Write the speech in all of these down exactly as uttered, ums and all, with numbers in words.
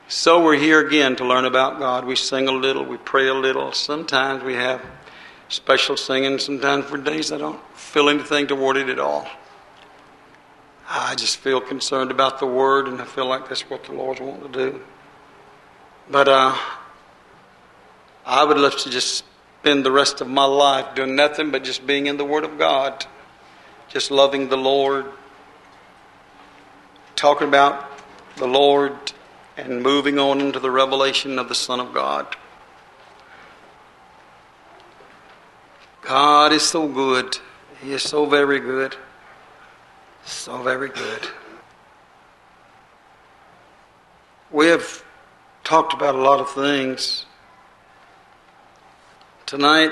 So we're here again to learn about God. We sing a little, we pray a little. Sometimes we have special singing. Sometimes for days I don't feel anything toward it at all. I just feel concerned about the Word, and I feel like that's what the Lord's wanting to do. But uh, I would love to just spend the rest of my life doing nothing but just being in the Word of God, just loving the Lord, talking about the Lord, and moving on into the revelation of the Son of God. God is so good. He is so very good. So very good. We have talked about a lot of things. Tonight,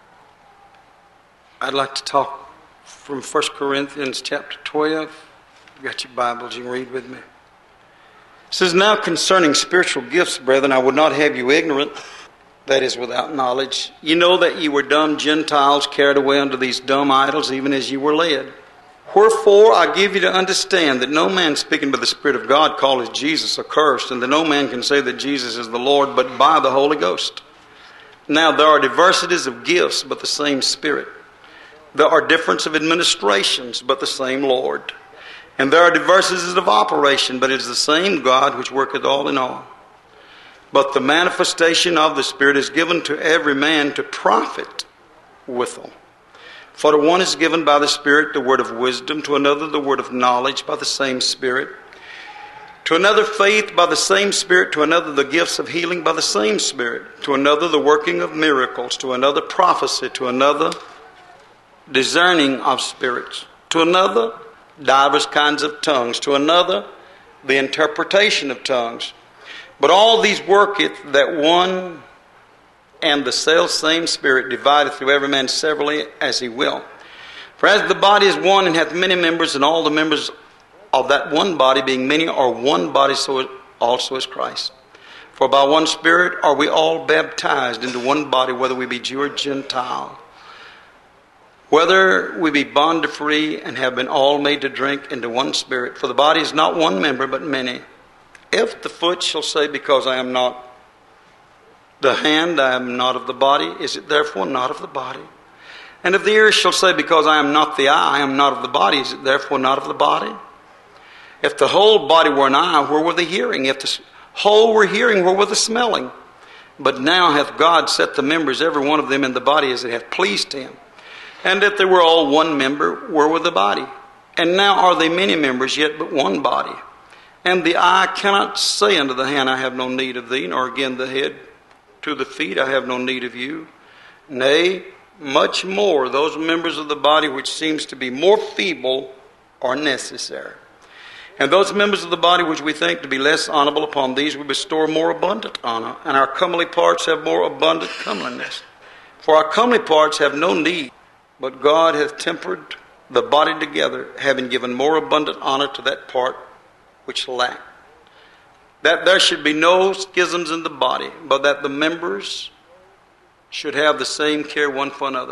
I'd like to talk from First Corinthians chapter twelve. You've got your Bibles, you can read with me. It says, "Now concerning spiritual gifts, brethren, I would not have you ignorant, that is, without knowledge. You know that ye were dumb Gentiles, carried away unto these dumb idols, even as ye were led. Wherefore I give you to understand that no man speaking by the Spirit of God calleth Jesus accursed, and that no man can say that Jesus is the Lord, but by the Holy Ghost. Now there are diversities of gifts, but the same Spirit. There are difference of administrations, but the same Lord. And there are diversities of operation, but it is the same God which worketh all in all. But the manifestation of the Spirit is given to every man to profit withal. For to one is given by the Spirit the word of wisdom, to another the word of knowledge by the same Spirit, to another faith by the same Spirit, to another the gifts of healing by the same Spirit, to another the working of miracles, to another prophecy, to another discerning of spirits, to another divers kinds of tongues, to another the interpretation of tongues. But all these worketh that one and the self same Spirit divideth to every man severally as he will. For as the body is one and hath many members, and all the members of that one body, being many, are one body, so also is Christ. For by one Spirit are we all baptized into one body, whether we be Jew or Gentile, whether we be bond or free, and have been all made to drink into one Spirit. For the body is not one member, but many. If the foot shall say, because I am not the hand, I am not of the body, is it therefore not of the body? And if the ear shall say, because I am not the eye, I am not of the body, is it therefore not of the body? If the whole body were an eye, where were the hearing? If the whole were hearing, where were the smelling? But now hath God set the members, every one of them, in the body as it hath pleased him. And if they were all one member, where were the body? And now are they many members, yet but one body. And the eye cannot say unto the hand, I have no need of thee, nor again the head to the feet, I have no need of you. Nay, much more, those members of the body which seems to be more feeble are necessary. And those members of the body which we think to be less honorable, upon these we bestow more abundant honor, and our comely parts have more abundant comeliness. For our comely parts have no need, but God hath tempered the body together, having given more abundant honor to that part which lacked. That there should be no schisms in the body, but that the members should have the same care one for another.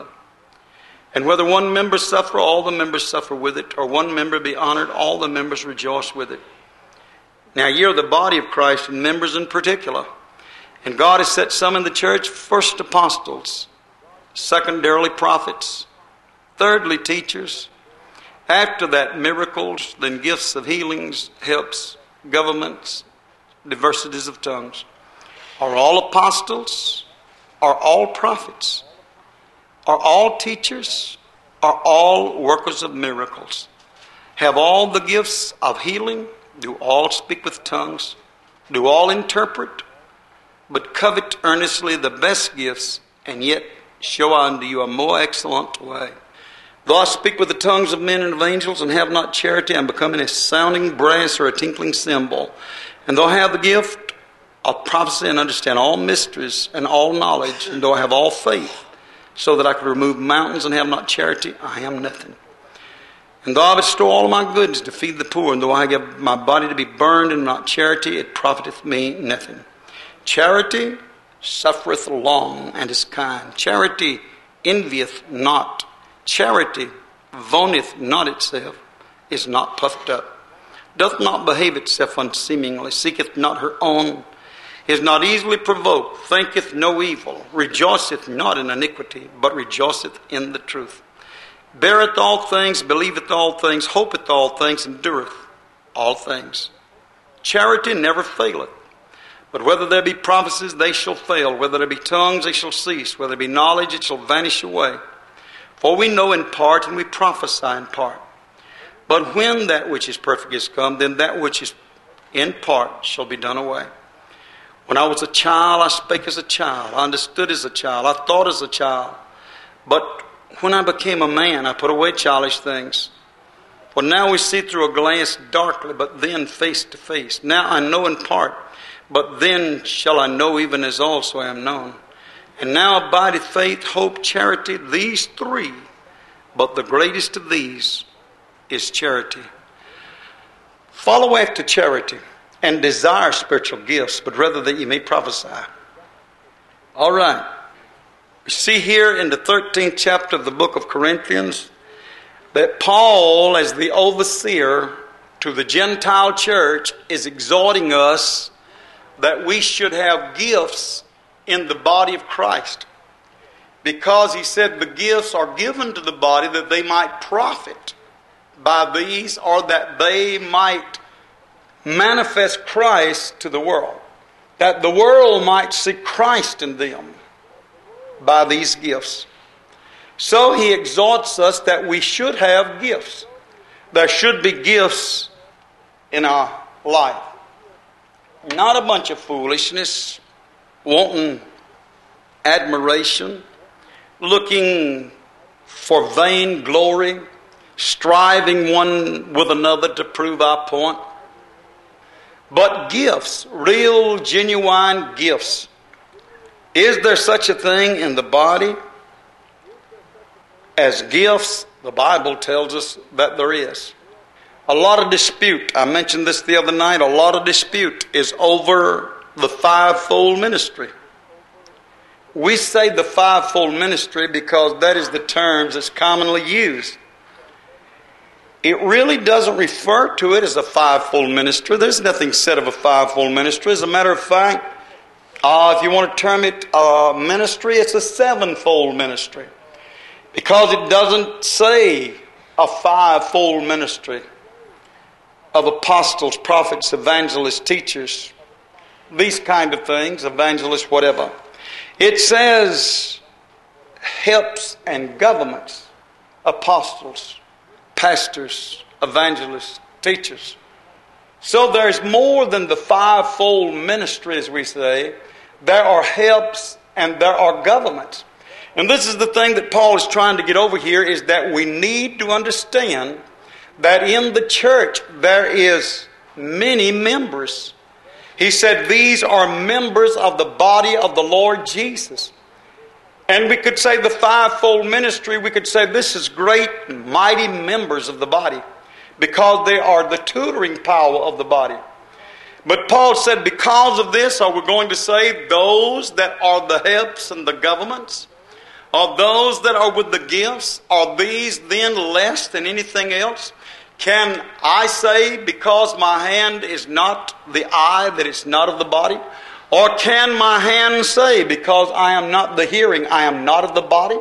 And whether one member suffer, all the members suffer with it, or one member be honored, all the members rejoice with it. Now ye are the body of Christ, and members in particular. And God has set some in the church, first apostles, secondarily prophets, thirdly teachers, after that miracles, then gifts of healings, helps, governments, diversities of tongues. Are all apostles? Are all prophets? Are all teachers? Are all workers of miracles? Have all the gifts of healing? Do all speak with tongues? Do all interpret? But covet earnestly the best gifts, and yet show unto you a more excellent way. Though I speak with the tongues of men and of angels, and have not charity, I am becoming a sounding brass or a tinkling cymbal. And though I have the gift of prophecy and understand all mysteries and all knowledge, and though I have all faith, so that I could remove mountains and have not charity, I am nothing. And though I bestow all my goods to feed the poor, and though I give my body to be burned and not charity, it profiteth me nothing. Charity suffereth long and is kind. Charity envieth not. Charity vaunteth not itself, is not puffed up, doth not behave itself unseemingly, seeketh not her own, is not easily provoked, thinketh no evil, rejoiceth not in iniquity, but rejoiceth in the truth. Beareth all things, believeth all things, hopeth all things, endureth all things. Charity never faileth. But whether there be prophecies, they shall fail. Whether there be tongues, they shall cease. Whether there be knowledge, it shall vanish away. For we know in part, and we prophesy in part. But when that which is perfect is come, then that which is in part shall be done away. When I was a child, I spake as a child. I understood as a child. I thought as a child. But when I became a man, I put away childish things. For now we see through a glass darkly, but then face to face. Now I know in part, but then shall I know even as also I am known. And now abideth faith, hope, charity, these three. But the greatest of these is charity. Follow after charity, and desire spiritual gifts, but rather that ye may prophesy. All right. We see here in the thirteenth chapter of the book of Corinthians that Paul, as the overseer to the Gentile church, is exhorting us that we should have gifts in the body of Christ. Because he said the gifts are given to the body that they might profit by these, or that they might manifest Christ to the world. That the world might see Christ in them by these gifts. So he exhorts us that we should have gifts. There should be gifts in our life. Not a bunch of foolishness, wanting admiration, looking for vain glory, striving one with another to prove our point. But gifts, real, genuine gifts. Is there such a thing in the body as gifts? The Bible tells us that there is. A lot of dispute, I mentioned this the other night, a lot of dispute is over the fivefold ministry. We say the fivefold ministry because that is the term that's commonly used. It really doesn't refer to it as a fivefold ministry. There's nothing said of a fivefold ministry. As a matter of fact, uh, if you want to term it a ministry, it's a sevenfold ministry. Because it doesn't say a fivefold ministry of apostles, prophets, evangelists, teachers, these kind of things, evangelists, whatever. It says helps and governments, apostles, pastors, evangelists, teachers. So there's more than the fivefold ministry, as we say. There are helps and there are governments. And this is the thing that Paul is trying to get over here, is that we need to understand that in the church there is many members. He said these are members of the body of the Lord Jesus. And we could say the fivefold ministry, we could say this is great, mighty members of the body, because they are the tutoring power of the body. But Paul said because of this, are we going to say those that are the helps and the governments, are those that are with the gifts, are these then less than anything else? Can I say because my hand is not the eye that it's not of the body? Or can my hand say because I am not the hearing, I am not of the body?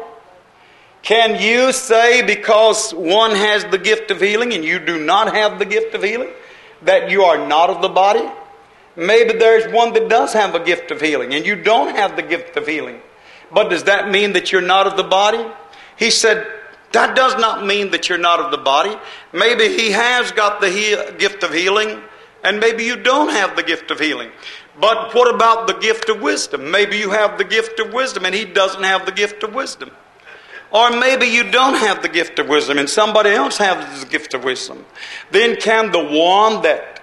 Can you say because one has the gift of healing and you do not have the gift of healing, that you are not of the body? Maybe there's one that does have a gift of healing and you don't have the gift of healing. But does that mean that you're not of the body? He said, that does not mean that you're not of the body. Maybe he has got the he- gift of healing, and maybe you don't have the gift of healing. But what about the gift of wisdom? Maybe you have the gift of wisdom, and he doesn't have the gift of wisdom. Or maybe you don't have the gift of wisdom, and somebody else has the gift of wisdom. Then can the one that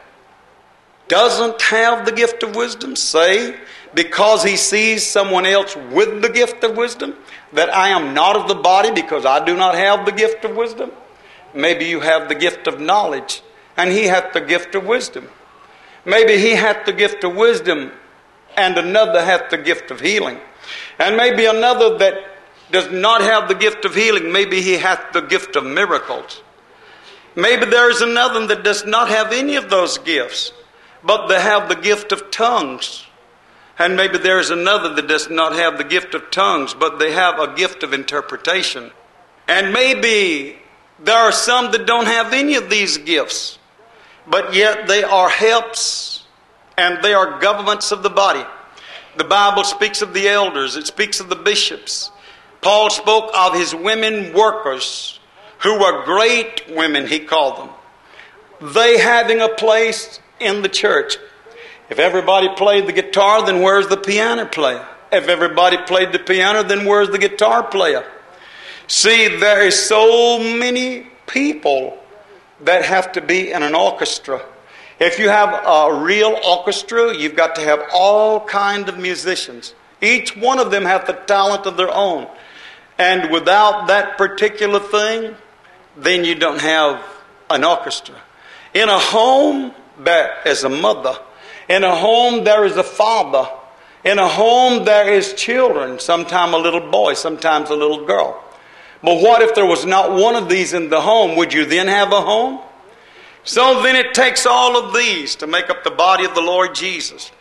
doesn't have the gift of wisdom say, because he sees someone else with the gift of wisdom, that I am not of the body because I do not have the gift of wisdom? Maybe you have the gift of knowledge and he hath the gift of wisdom. Maybe he hath the gift of wisdom and another hath the gift of healing. And maybe another that does not have the gift of healing, maybe he hath the gift of miracles. Maybe there is another that does not have any of those gifts, but they have the gift of tongues. And maybe there is another that does not have the gift of tongues, but they have a gift of interpretation. And maybe there are some that don't have any of these gifts, but yet they are helps and they are governments of the body. The Bible speaks of the elders. It speaks of the bishops. Paul spoke of his women workers, who were great women, he called them. They having a place in the church. If everybody played the guitar, then where's the piano player? If everybody played the piano, then where's the guitar player? See, there is so many people that have to be in an orchestra. If you have a real orchestra, you've got to have all kinds of musicians. Each one of them have the talent of their own. And without that particular thing, then you don't have an orchestra. In a home, there is a mother. In a home, there is a father. In a home, there is children. Sometimes a little boy, sometimes a little girl. But what if there was not one of these in the home? Would you then have a home? So then it takes all of these to make up the body of the Lord Jesus.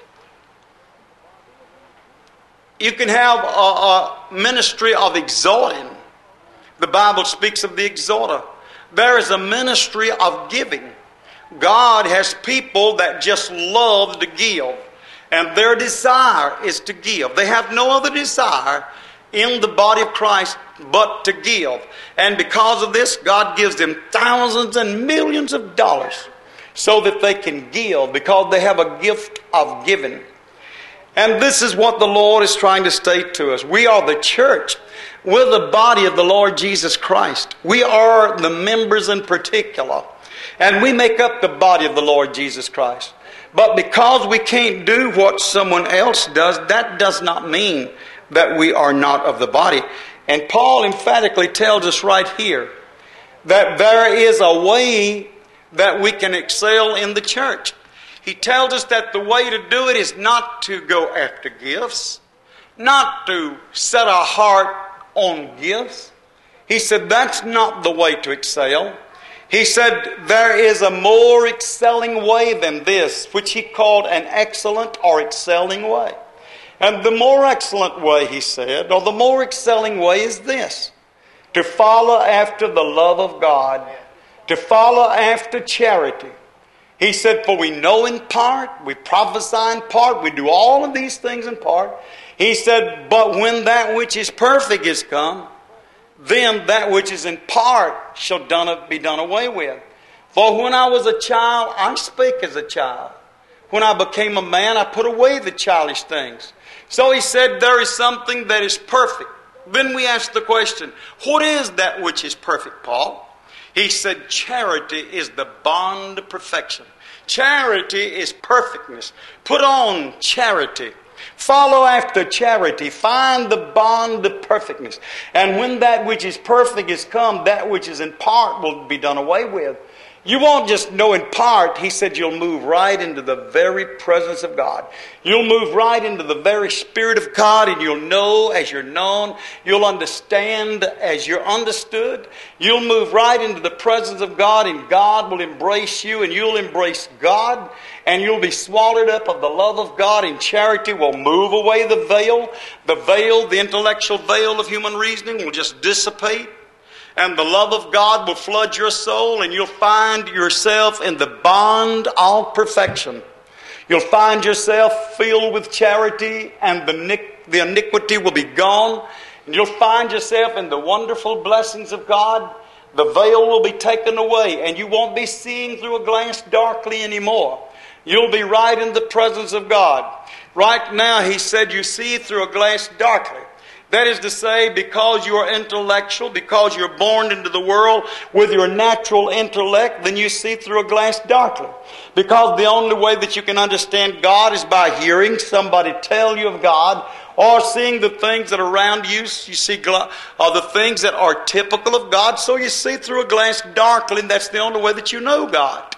You can have a, a ministry of exhorting. The Bible speaks of the exhorter. There is a ministry of giving. God has people that just love to give. And their desire is to give. They have no other desire in the body of Christ but to give. And because of this, God gives them thousands and millions of dollars so that they can give, because they have a gift of giving. And this is what the Lord is trying to state to us. We are the church. We're the body of the Lord Jesus Christ. We are the members in particular. And we make up the body of the Lord Jesus Christ. But because we can't do what someone else does, that does not mean that we are not of the body. And Paul emphatically tells us right here that there is a way that we can excel in the church. He tells us that the way to do it is not to go after gifts, not to set our heart on gifts. He said that's not the way to excel. He said there is a more excelling way than this, which he called an excellent or excelling way. And the more excellent way, he said, or the more excelling way is this: to follow after the love of God, to follow after charity. He said, for we know in part, we prophesy in part, we do all of these things in part. He said, but when that which is perfect is come, then that which is in part shall done, be done away with. For when I was a child, I spake as a child. When I became a man, I put away the childish things. So he said, there is something that is perfect. Then we ask the question, what is that which is perfect, Paul? He said, charity is the bond of perfection. Charity is perfectness. Put on charity. Follow after charity. Find the bond of perfectness. And when that which is perfect is come, that which is in part will be done away with. You won't just know in part. He said you'll move right into the very presence of God. You'll move right into the very Spirit of God, and you'll know as you're known. You'll understand as you're understood. You'll move right into the presence of God, and God will embrace you, and you'll embrace God, and you'll be swallowed up of the love of God, and charity will move away the veil. The veil, the intellectual veil of human reasoning will just dissipate. And the love of God will flood your soul, and you'll find yourself in the bond of perfection. You'll find yourself filled with charity, and the, the iniquity will be gone. And you'll find yourself in the wonderful blessings of God. The veil will be taken away, and you won't be seeing through a glass darkly anymore. You'll be right in the presence of God. Right now, he said, you see through a glass darkly. That is to say, because you are intellectual, because you're born into the world with your natural intellect, then you see through a glass darkly. Because the only way that you can understand God is by hearing somebody tell you of God, or seeing the things that are around you. You see are the things that are typical of God, so you see through a glass darkly, and that's the only way that you know God.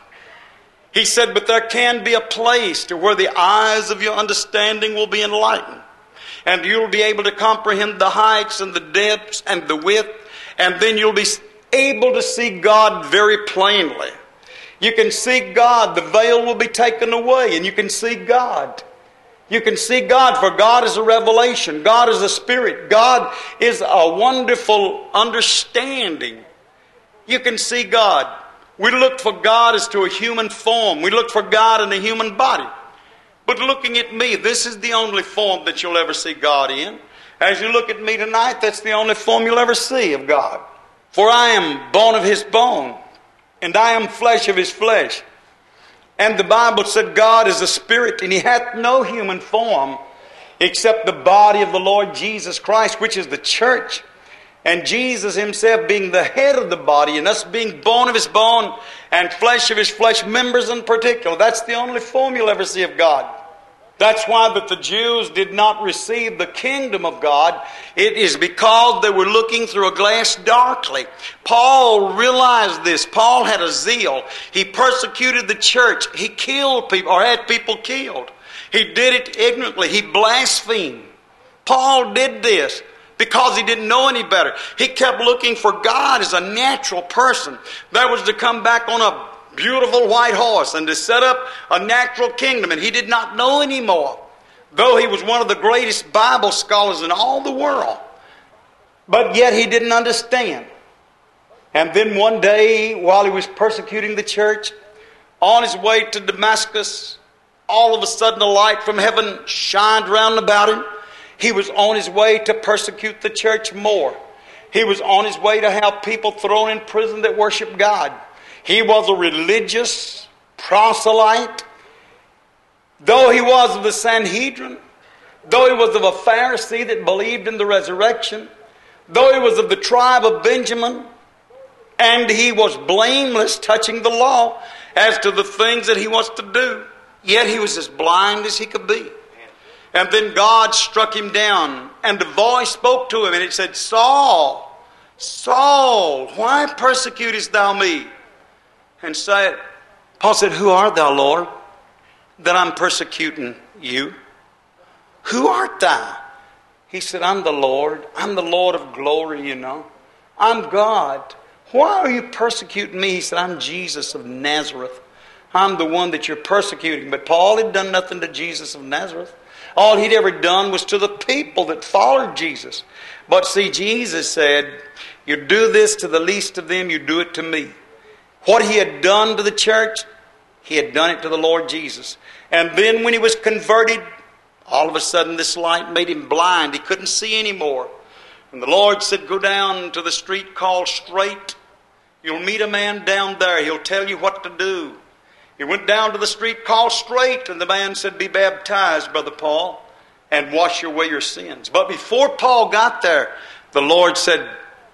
He said, but there can be a place to where the eyes of your understanding will be enlightened. And you'll be able to comprehend the heights and the depths and the width. And then you'll be able to see God very plainly. You can see God. The veil will be taken away and you can see God. You can see God, for God is a revelation. God is a spirit. God is a wonderful understanding. You can see God. We look for God as to a human form. We look for God in a human body. But looking at me, this is the only form that you'll ever see God in. As you look at me tonight, that's the only form you'll ever see of God. For I am bone of his bone, and I am flesh of his flesh. And the Bible said God is a spirit, and he hath no human form except the body of the Lord Jesus Christ, which is the church. And Jesus himself being the head of the body, and us being bone of his bone and flesh of his flesh, members in particular. That's the only form you'll ever see of God. That's why that the Jews did not receive the kingdom of God. It is because they were looking through a glass darkly. Paul realized this. Paul had a zeal. He persecuted the church. He killed people, or had people killed. He did it ignorantly. He blasphemed. Paul did this because he didn't know any better. He kept looking for God as a natural person that was to come back on a beautiful white horse and to set up a natural kingdom. And he did not know anymore, though he was one of the greatest Bible scholars in all the world. But yet he didn't understand. And then one day, while he was persecuting the church, on his way to Damascus, all of a sudden a light from heaven shined round about him. He was on his way to persecute the church more. He was on his way to have people thrown in prison that worship God. He was a religious proselyte. Though he was of the Sanhedrin, though he was of a Pharisee that believed in the resurrection, though he was of the tribe of Benjamin, and he was blameless touching the law as to the things that he was to do, yet he was as blind as he could be. And then God struck him down, and the voice spoke to him, and it said, Saul, Saul, why persecutest thou me? And said, Paul said, who art thou, Lord, that I'm persecuting you? Who art thou? He said, I'm the Lord. I'm the Lord of glory, you know. I'm God. Why are you persecuting me? He said, I'm Jesus of Nazareth. I'm the one that you're persecuting. But Paul had done nothing to Jesus of Nazareth. All he'd ever done was to the people that followed Jesus. But see, Jesus said, you do this to the least of them, you do it to me. What he had done to the church, he had done it to the Lord Jesus. And then when he was converted, all of a sudden this light made him blind. He couldn't see anymore. And the Lord said, go down to the street called Straight. You'll meet a man down there. He'll tell you what to do. He went down to the street called Straight, and the man said, be baptized, Brother Paul, and wash away your sins. But before Paul got there, the Lord said,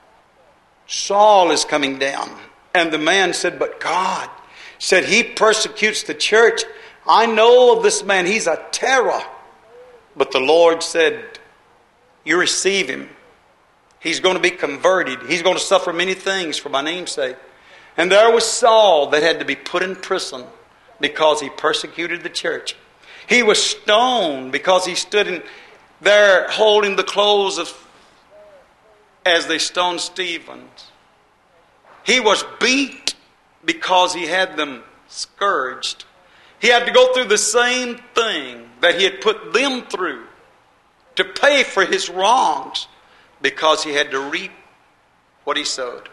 Saul is coming down. And the man said, but God said, he persecutes the church. I know of this man. He's a terror. But the Lord said, you receive him. He's going to be converted. He's going to suffer many things for my name's sake. And there was Saul that had to be put in prison because he persecuted the church. He was stoned because he stood in there holding the clothes of as they stoned Stephen. He was beat because he had them scourged. He had to go through the same thing that he had put them through to pay for his wrongs because he had to reap what he sowed.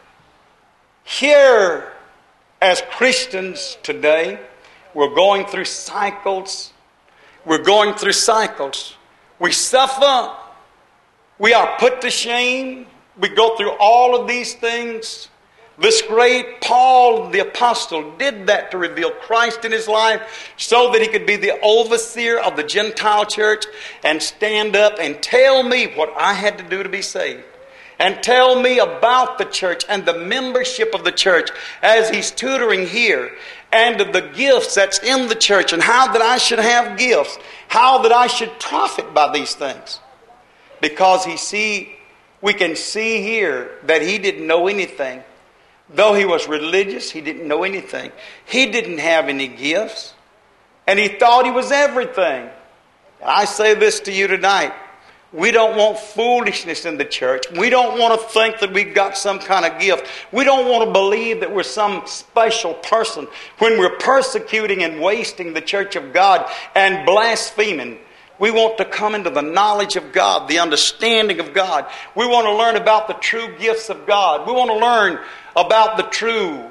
Here, as Christians today, we're going through cycles. We're going through cycles. We suffer. We are put to shame. We go through all of these things. This great Paul the Apostle did that to reveal Christ in his life so that he could be the overseer of the Gentile church and stand up and tell me what I had to do to be saved. And tell me about the church and the membership of the church as he's tutoring here. And of the gifts that's in the church and how that I should have gifts. How that I should profit by these things. Because he see, we can see here that he didn't know anything. Though he was religious, he didn't know anything. He didn't have any gifts. And he thought he was everything. And I say this to you tonight. We don't want foolishness in the church. We don't want to think that we've got some kind of gift. We don't want to believe that we're some special person when we're persecuting and wasting the church of God and blaspheming. We want to come into the knowledge of God, the understanding of God. We want to learn about the true gifts of God. We want to learn about the true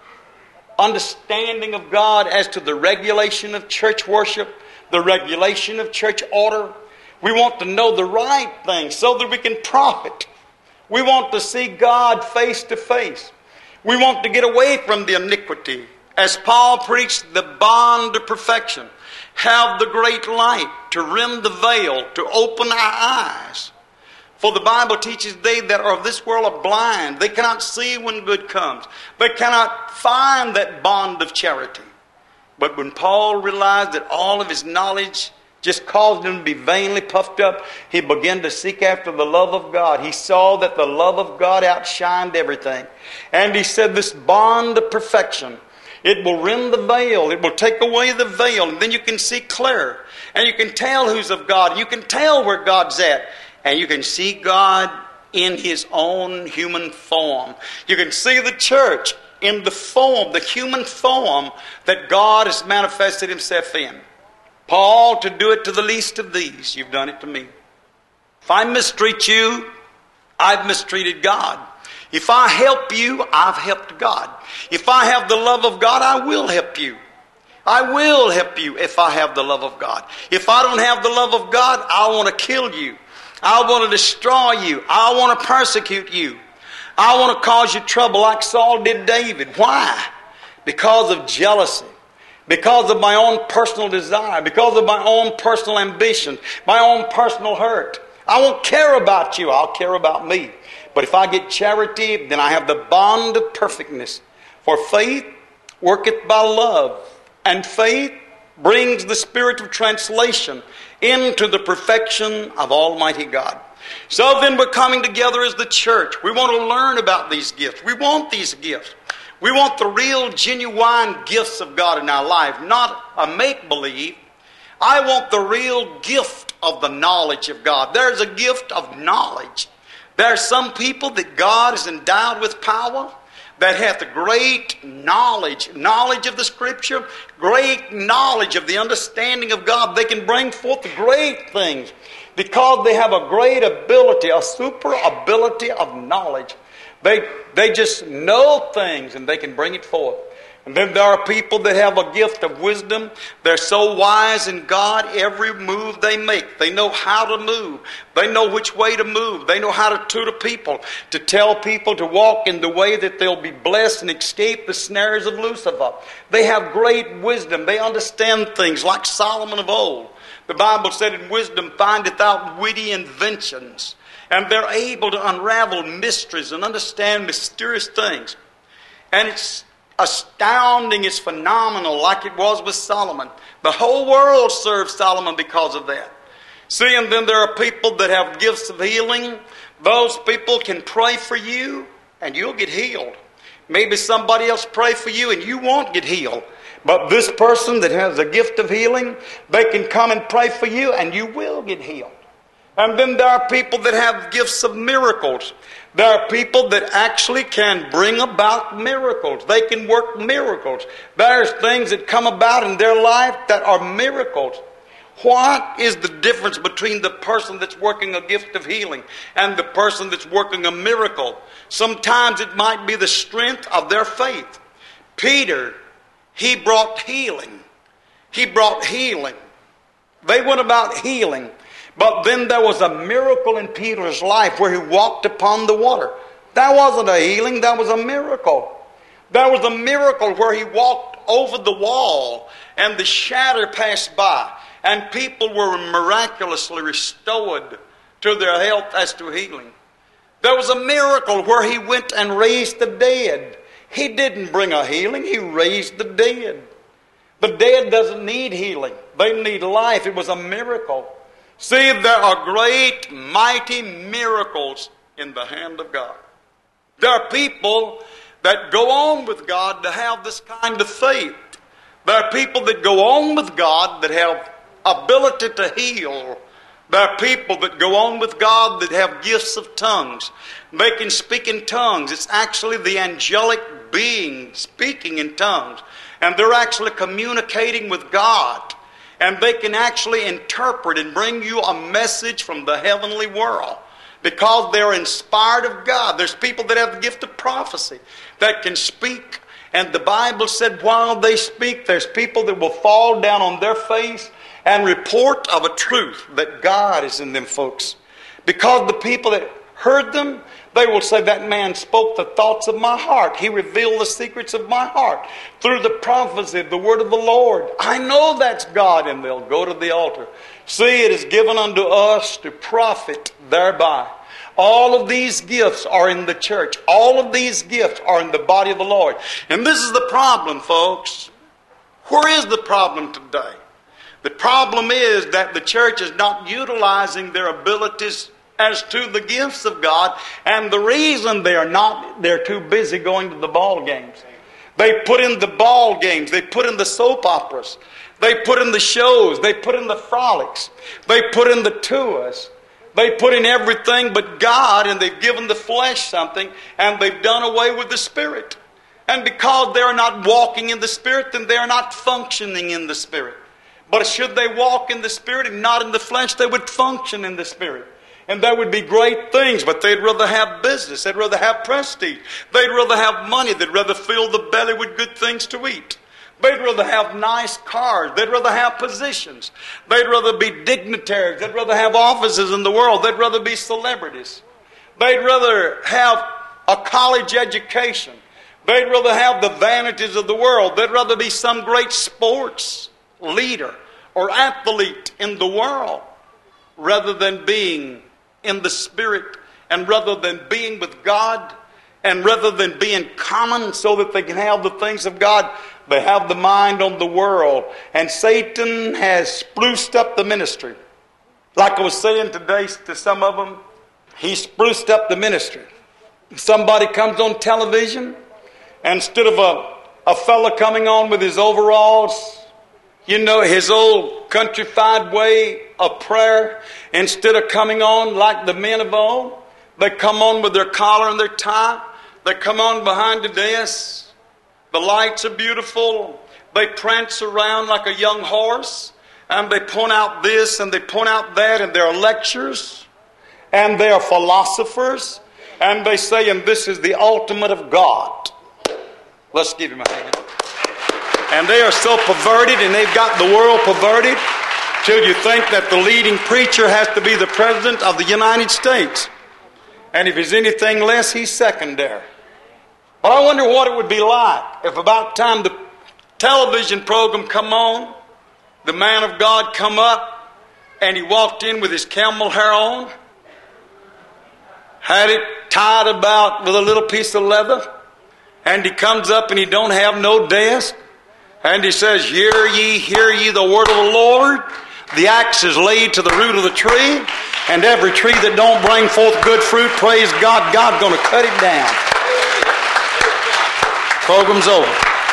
understanding of God as to the regulation of church worship, the regulation of church order. We want to know the right things so that we can profit. We want to see God face to face. We want to get away from the iniquity. As Paul preached, the bond of perfection. Have the great light to rend the veil, to open our eyes. For the Bible teaches they that are of this world are blind. They cannot see when good comes. They cannot find that bond of charity. But when Paul realized that all of his knowledge just caused him to be vainly puffed up, he began to seek after the love of God. He saw that the love of God outshined everything. And he said, this bond of perfection, it will rend the veil. It will take away the veil. And then you can see clear. And you can tell who's of God. You can tell where God's at. And you can see God in His own human form. You can see the church in the form, the human form that God has manifested Himself in. Paul, to do it to the least of these, you've done it to me. If I mistreat you, I've mistreated God. If I help you, I've helped God. If I have the love of God, I will help you. I will help you if I have the love of God. If I don't have the love of God, I want to kill you. I want to destroy you. I want to persecute you. I want to cause you trouble like Saul did David. Why? Because of jealousy. Because of my own personal desire. Because of my own personal ambition. My own personal hurt. I won't care about you. I'll care about me. But if I get charity, then I have the bond of perfectness. For faith worketh by love. And faith brings the spirit of translation into the perfection of Almighty God. So then we're coming together as the church. We want to learn about these gifts. We want these gifts. We want the real, genuine gifts of God in our life, not a make-believe. I want the real gift of the knowledge of God. There's a gift of knowledge. There are some people that God has endowed with power that hath great knowledge, knowledge of the Scripture, great knowledge of the understanding of God. They can bring forth great things because they have a great ability, a super ability of knowledge. They, they just know things and they can bring it forth. And then there are people that have a gift of wisdom. They're so wise in God, every move they make. They know how to move. They know which way to move. They know how to tutor people, to tell people to walk in the way that they'll be blessed and escape the snares of Lucifer. They have great wisdom. They understand things like Solomon of old. The Bible said, in wisdom findeth out witty inventions. And they're able to unravel mysteries and understand mysterious things. And it's astounding, it's phenomenal, like it was with Solomon. The whole world serves Solomon because of that. See, and then there are people that have gifts of healing. Those people can pray for you and you'll get healed. Maybe somebody else pray for you and you won't get healed. But this person that has a gift of healing, they can come and pray for you and you will get healed. And then there are people that have gifts of miracles. There are people that actually can bring about miracles. They can work miracles. There's things that come about in their life that are miracles. What is the difference between the person that's working a gift of healing and the person that's working a miracle? Sometimes it might be the strength of their faith. Peter, he brought healing. He brought healing. They went about healing. But then there was a miracle in Peter's life where he walked upon the water. That wasn't a healing, that was a miracle. There was a miracle where he walked over the wall and the shadow passed by and people were miraculously restored to their health as to healing. There was a miracle where he went and raised the dead. He didn't bring a healing, he raised the dead. The dead doesn't need healing, they need life. It was a miracle. See, there are great, mighty miracles in the hand of God. There are people that go on with God to have this kind of faith. There are people that go on with God that have ability to heal. There are people that go on with God that have gifts of tongues. They can speak in tongues. It's actually the angelic being speaking in tongues. And they're actually communicating with God. And they can actually interpret and bring you a message from the heavenly world. Because they're inspired of God. There's people that have the gift of prophecy that can speak. And the Bible said while they speak, there's people that will fall down on their face and report of a truth that God is in them folks. Because the people that heard them, they will say, that man spoke the thoughts of my heart. He revealed the secrets of my heart through the prophecy of the word of the Lord. I know that's God, and they'll go to the altar. See, it is given unto us to profit thereby. All of these gifts are in the church. All of these gifts are in the body of the Lord. And this is the problem, folks. Where is the problem today? The problem is that the church is not utilizing their abilities as to the gifts of God. And the reason they are not, they're too busy going to the ball games. They put in the ball games. They put in the soap operas. They put in the shows. They put in the frolics. They put in the tours. They put in everything but God, and they've given the flesh something, and they've done away with the Spirit. And because they're not walking in the Spirit, then they're not functioning in the Spirit. But should they walk in the Spirit and not in the flesh, they would function in the Spirit. And there would be great things, but they'd rather have business. They'd rather have prestige. They'd rather have money. They'd rather fill the belly with good things to eat. They'd rather have nice cars. They'd rather have positions. They'd rather be dignitaries. They'd rather have offices in the world. They'd rather be celebrities. They'd rather have a college education. They'd rather have the vanities of the world. They'd rather be some great sports leader or athlete in the world rather than being in the Spirit, and rather than being with God, and rather than being common so that they can have the things of God. They have the mind on the world. And Satan has spruced up the ministry. Like I was saying today to some of them, he spruced up the ministry. Somebody comes on television, and instead of a, a fella coming on with his overalls, you know, his old countrified way of prayer, instead of coming on like the men of old, they come on with their collar and their tie. They come on behind the desk. The lights are beautiful. They prance around like a young horse. And they point out this and they point out that. And there are lectures. And they are philosophers. And they say, and this is the ultimate of God. Let's give him a hand. And they are so perverted, and they've got the world perverted, till you think that the leading preacher has to be the President of the United States. And if he's anything less, he's secondary. But I wonder what it would be like if about the time the television program come on, the man of God come up, and he walked in with his camel hair on, had it tied about with a little piece of leather, and he comes up and he don't have no desk, and he says, hear ye, hear ye the word of the Lord. The axe is laid to the root of the tree, and every tree that don't bring forth good fruit, praise God, God's going to cut it down. Program's over.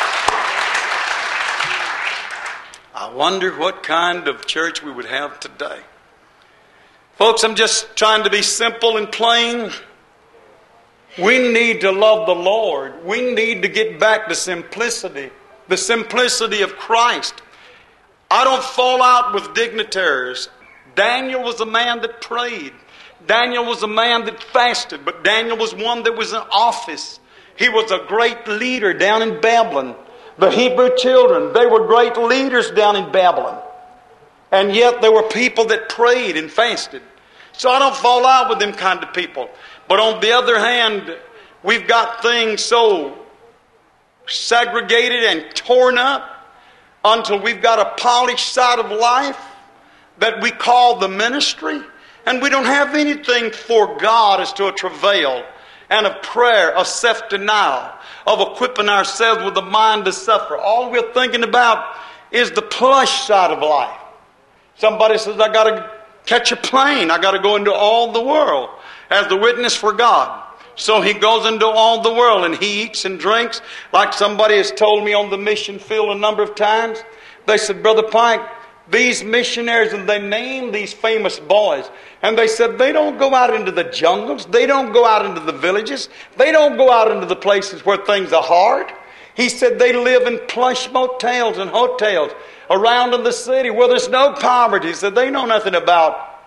I wonder what kind of church we would have today. Folks, I'm just trying to be simple and plain. We need to love the Lord. We need to get back to simplicity. The simplicity of Christ. I don't fall out with dignitaries. Daniel was a man that prayed. Daniel was a man that fasted. But Daniel was one that was in office. He was a great leader down in Babylon. The Hebrew children, they were great leaders down in Babylon. And yet there were people that prayed and fasted. So I don't fall out with them kind of people. But on the other hand, we've got things so segregated and torn up until we've got a polished side of life that we call the ministry, and we don't have anything for God as to a travail and a prayer, of self-denial, of equipping ourselves with the mind to suffer. All we're thinking about is the plush side of life. Somebody says, I got to catch a plane. I got to go into all the world as the witness for God. So he goes into all the world and he eats and drinks. Like somebody has told me on the mission field a number of times. They said, Brother Pike, these missionaries, and they named these famous boys. And they said they don't go out into the jungles. They don't go out into the villages. They don't go out into the places where things are hard. He said they live in plush motels and hotels around in the city where there's no poverty. He said they know nothing about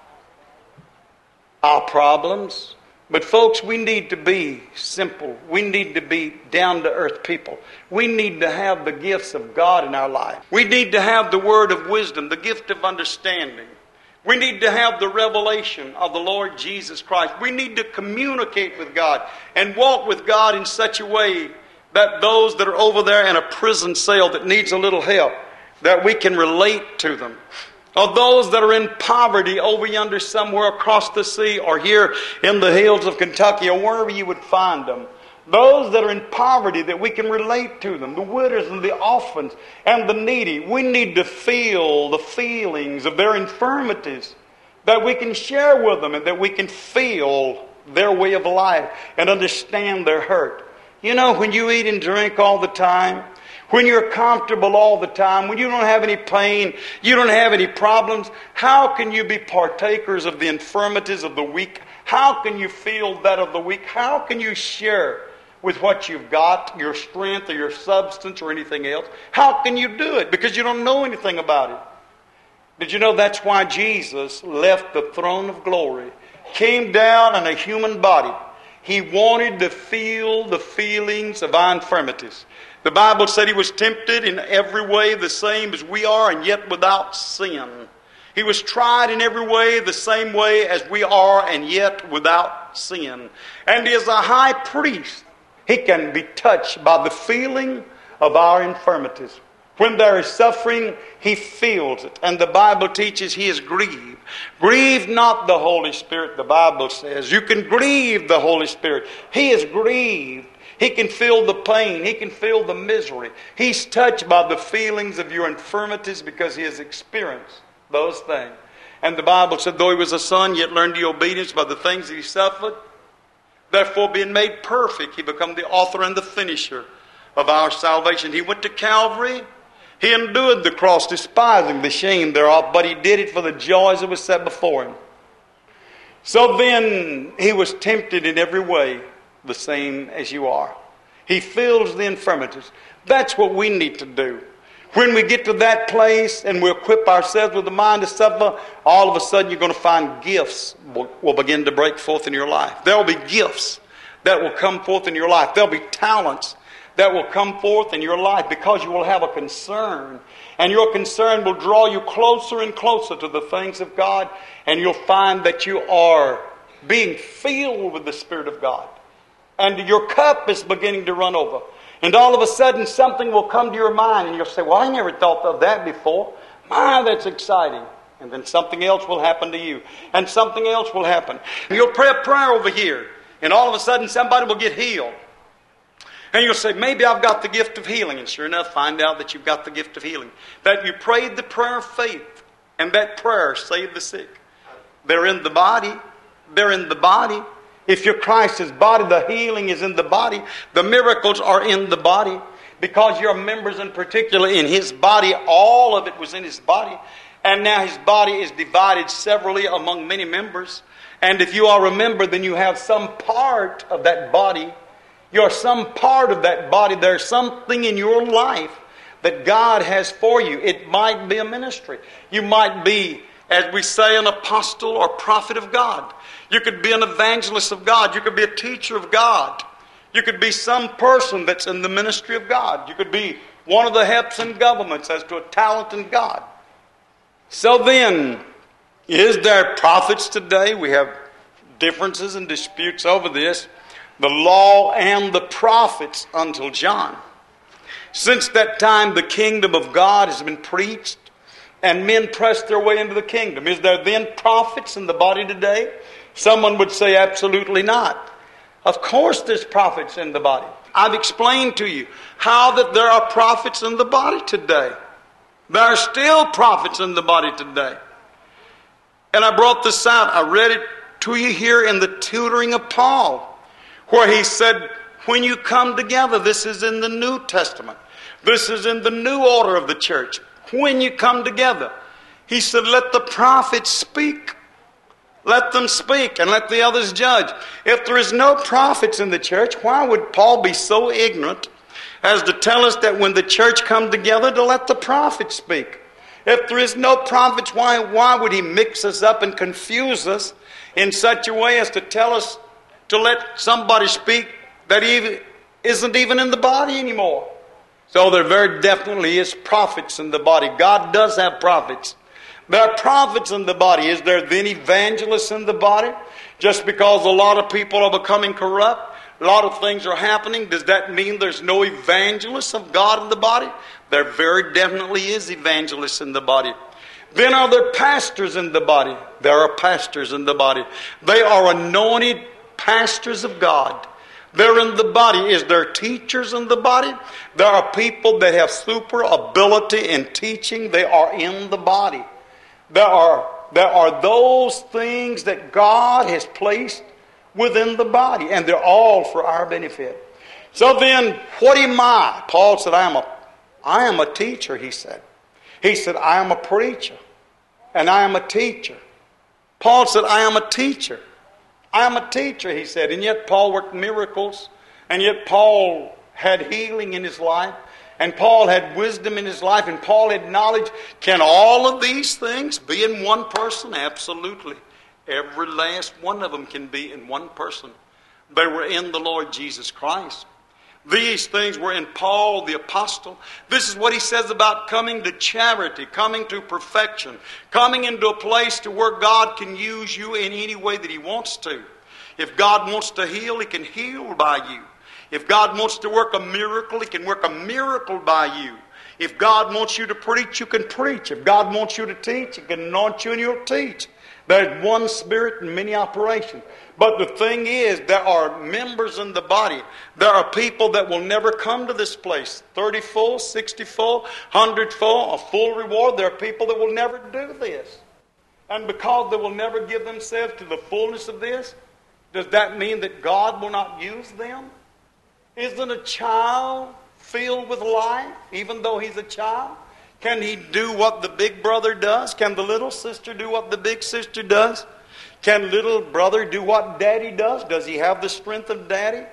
our problems. But folks, we need to be simple. We need to be down-to-earth people. We need to have the gifts of God in our life. We need to have the word of wisdom, the gift of understanding. We need to have the revelation of the Lord Jesus Christ. We need to communicate with God and walk with God in such a way that those that are over there in a prison cell that needs a little help, that we can relate to them. Or those that are in poverty over yonder somewhere across the sea or here in the hills of Kentucky or wherever you would find them. Those that are in poverty, that we can relate to them. The widows and the orphans and the needy. We need to feel the feelings of their infirmities, that we can share with them and that we can feel their way of life and understand their hurt. You know, when you eat and drink all the time, when you're comfortable all the time, when you don't have any pain, you don't have any problems, how can you be partakers of the infirmities of the weak? How can you feel that of the weak? How can you share with what you've got, your strength or your substance or anything else? How can you do it? Because you don't know anything about it. Did you know that's why Jesus left the throne of glory, came down in a human body? He wanted to feel the feelings of our infirmities. The Bible said He was tempted in every way the same as we are, and yet without sin. He was tried in every way the same way as we are, and yet without sin. And as a high priest, He can be touched by the feeling of our infirmities. When there is suffering, He feels it. And the Bible teaches He is grieved. Grieve not the Holy Spirit, the Bible says. You can grieve the Holy Spirit. He is grieved. He can feel the pain. He can feel the misery. He's touched by the feelings of your infirmities because He has experienced those things. And the Bible said, though He was a son, yet learned the obedience by the things that He suffered. Therefore, being made perfect, He became the author and the finisher of our salvation. He went to Calvary. He endured the cross, despising the shame thereof, but He did it for the joys that was set before Him. So then, He was tempted in every way, the same as you are. He feels the infirmities. That's what we need to do. When we get to that place and we equip ourselves with the mind to suffer, all of a sudden you're going to find gifts will, will begin to break forth in your life. There will be gifts that will come forth in your life. There will be talents that will come forth in your life because you will have a concern. And your concern will draw you closer and closer to the things of God. And you'll find that you are being filled with the Spirit of God. And your cup is beginning to run over. And all of a sudden something will come to your mind and you'll say, well, I never thought of that before. My, that's exciting. And then something else will happen to you. And something else will happen. And you'll pray a prayer over here. And all of a sudden somebody will get healed. And you'll say, maybe I've got the gift of healing. And sure enough, find out that you've got the gift of healing. That you prayed the prayer of faith. And that prayer saved the sick. They're in the body. They're in the body. If you're Christ's body, the healing is in the body. The miracles are in the body. Because you're members in particular in His body. All of it was in His body. And now His body is divided severally among many members. And if you are a member, then you have some part of that body. You're some part of that body. There's something in your life that God has for you. It might be a ministry. You might be, as we say, an apostle or prophet of God. You could be an evangelist of God. You could be a teacher of God. You could be some person that's in the ministry of God. You could be one of the helps in governments as to a talent in God. So then, is there prophets today? We have differences and disputes over this. The law and the prophets until John. Since that time, the kingdom of God has been preached, and men press their way into the kingdom. Is there then prophets in the body today? Someone would say absolutely not. Of course there's prophets in the body. I've explained to you how that there are prophets in the body today. There are still prophets in the body today. And I brought this out. I read it to you here in the tutoring of Paul, where he said, when you come together, this is in the New Testament. This is in the new order of the church. When you come together, He said, let the prophets speak. Let them speak and let the others judge. If there is no prophets in the church, why would Paul be so ignorant as to tell us that when the church come together to let the prophets speak? If there is no prophets, why, why would he mix us up and confuse us in such a way as to tell us to let somebody speak that even, isn't even in the body anymore? So there very definitely is prophets in the body. God does have prophets. There are prophets in the body. Is there then evangelists in the body? Just because a lot of people are becoming corrupt, a lot of things are happening, does that mean there's no evangelists of God in the body? There very definitely is evangelists in the body. Then are there pastors in the body? There are pastors in the body. They are anointed pastors of God. They're in the body. Is there teachers in the body? There are people that have super ability in teaching. They are in the body. There are, there are those things that God has placed within the body, and they're all for our benefit. So then, what am I? Paul said, I am a, I am a teacher, he said. He said, I am a preacher, and I am a teacher. Paul said, I am a teacher. I am a teacher, he said. And yet Paul worked miracles, and yet Paul had healing in his life, and Paul had wisdom in his life, and Paul had knowledge. Can all of these things be in one person? Absolutely. Every last one of them can be in one person. They were in the Lord Jesus Christ. These things were in Paul the apostle. This is what he says about coming to charity, coming to perfection, coming into a place to where God can use you in any way that he wants to. If God wants to heal, he can heal by you. If God wants to work a miracle, he can work a miracle by you. If God wants you to preach, you can preach. If God wants you to teach, he can anoint you and you'll teach. There's one Spirit and many operations. But the thing is, there are members in the body. There are people that will never come to this place. thirty-fold, sixty-fold, one hundred-fold, a full reward. There are people that will never do this. And because they will never give themselves to the fullness of this, does that mean that God will not use them? Isn't a child filled with life, even though he's a child? Can he do what the big brother does? Can the little sister do what the big sister does? Can little brother do what daddy does? Does he have the strength of daddy?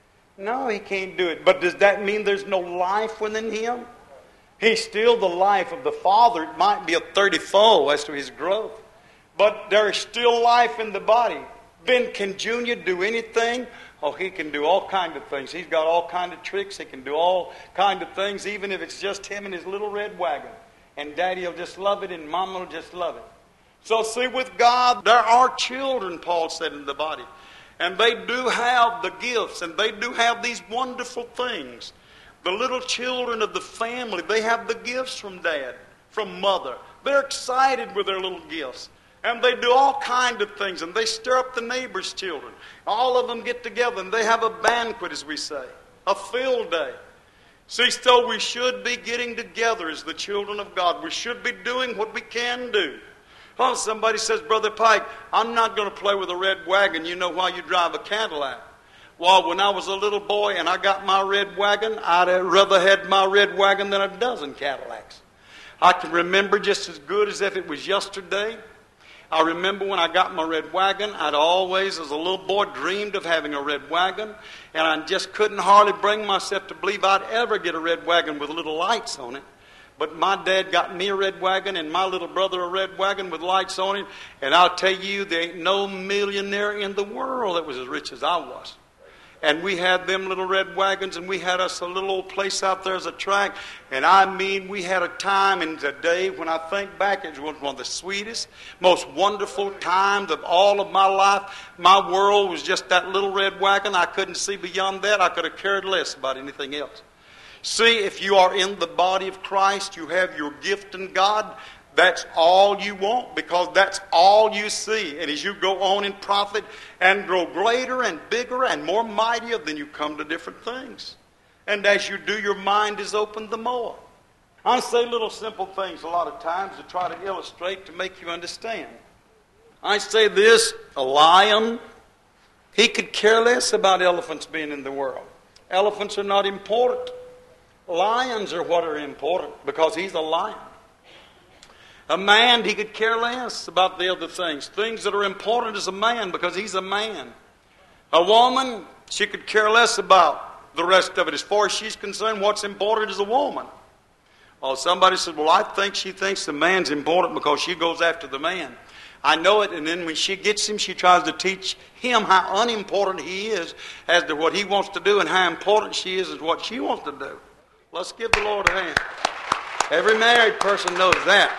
No, he can't do it. But does that mean there's no life within him? He's still the life of the Father. It might be a thirty-fold as to his growth. But there is still life in the body. Then can Junior do anything? Oh, he can do all kinds of things. He's got all kinds of tricks. He can do all kinds of things, even if it's just him and his little red wagon. And Daddy will just love it, and Mama will just love it. So see, with God, there are children, Paul said, in the body. And they do have the gifts, and they do have these wonderful things. The little children of the family, they have the gifts from Dad, from Mother. They're excited with their little gifts. And they do all kinds of things, and they stir up the neighbor's children. All of them get together, and they have a banquet, as we say, a field day. See, so we should be getting together as the children of God. We should be doing what we can do. Oh, somebody says, Brother Pike, I'm not going to play with a red wagon. You know why you drive a Cadillac? Well, when I was a little boy and I got my red wagon, I'd have rather had my red wagon than a dozen Cadillacs. I can remember just as good as if it was yesterday. I remember when I got my red wagon, I'd always, as a little boy, dreamed of having a red wagon. And I just couldn't hardly bring myself to believe I'd ever get a red wagon with little lights on it. But my dad got me a red wagon and my little brother a red wagon with lights on it. And I'll tell you, there ain't no millionaire in the world that was as rich as I was. And we had them little red wagons, and we had us a little old place out there as a track. And I mean, we had a time and a day, when I think back, it was one of the sweetest, most wonderful times of all of my life. My world was just that little red wagon. I couldn't see beyond that. I could have cared less about anything else. See, if you are in the body of Christ, you have your gift in God. That's all you want, because that's all you see. And as you go on in profit and grow greater and bigger and more mightier, then you come to different things. And as you do, your mind is opened the more. I say little simple things a lot of times to try to illustrate, to make you understand. I say this, a lion, he could care less about elephants being in the world. Elephants are not important. Lions are what are important, because he's a lion. A man, he could care less about the other things. Things that are important as a man because he's a man. A woman, she could care less about the rest of it. As far as she's concerned, what's important is a woman. Well, somebody said, well, I think she thinks the man's important because she goes after the man. I know it, and then when she gets him, she tries to teach him how unimportant he is as to what he wants to do and how important she is as what she wants to do. Let's give the Lord a hand. Every married person knows that.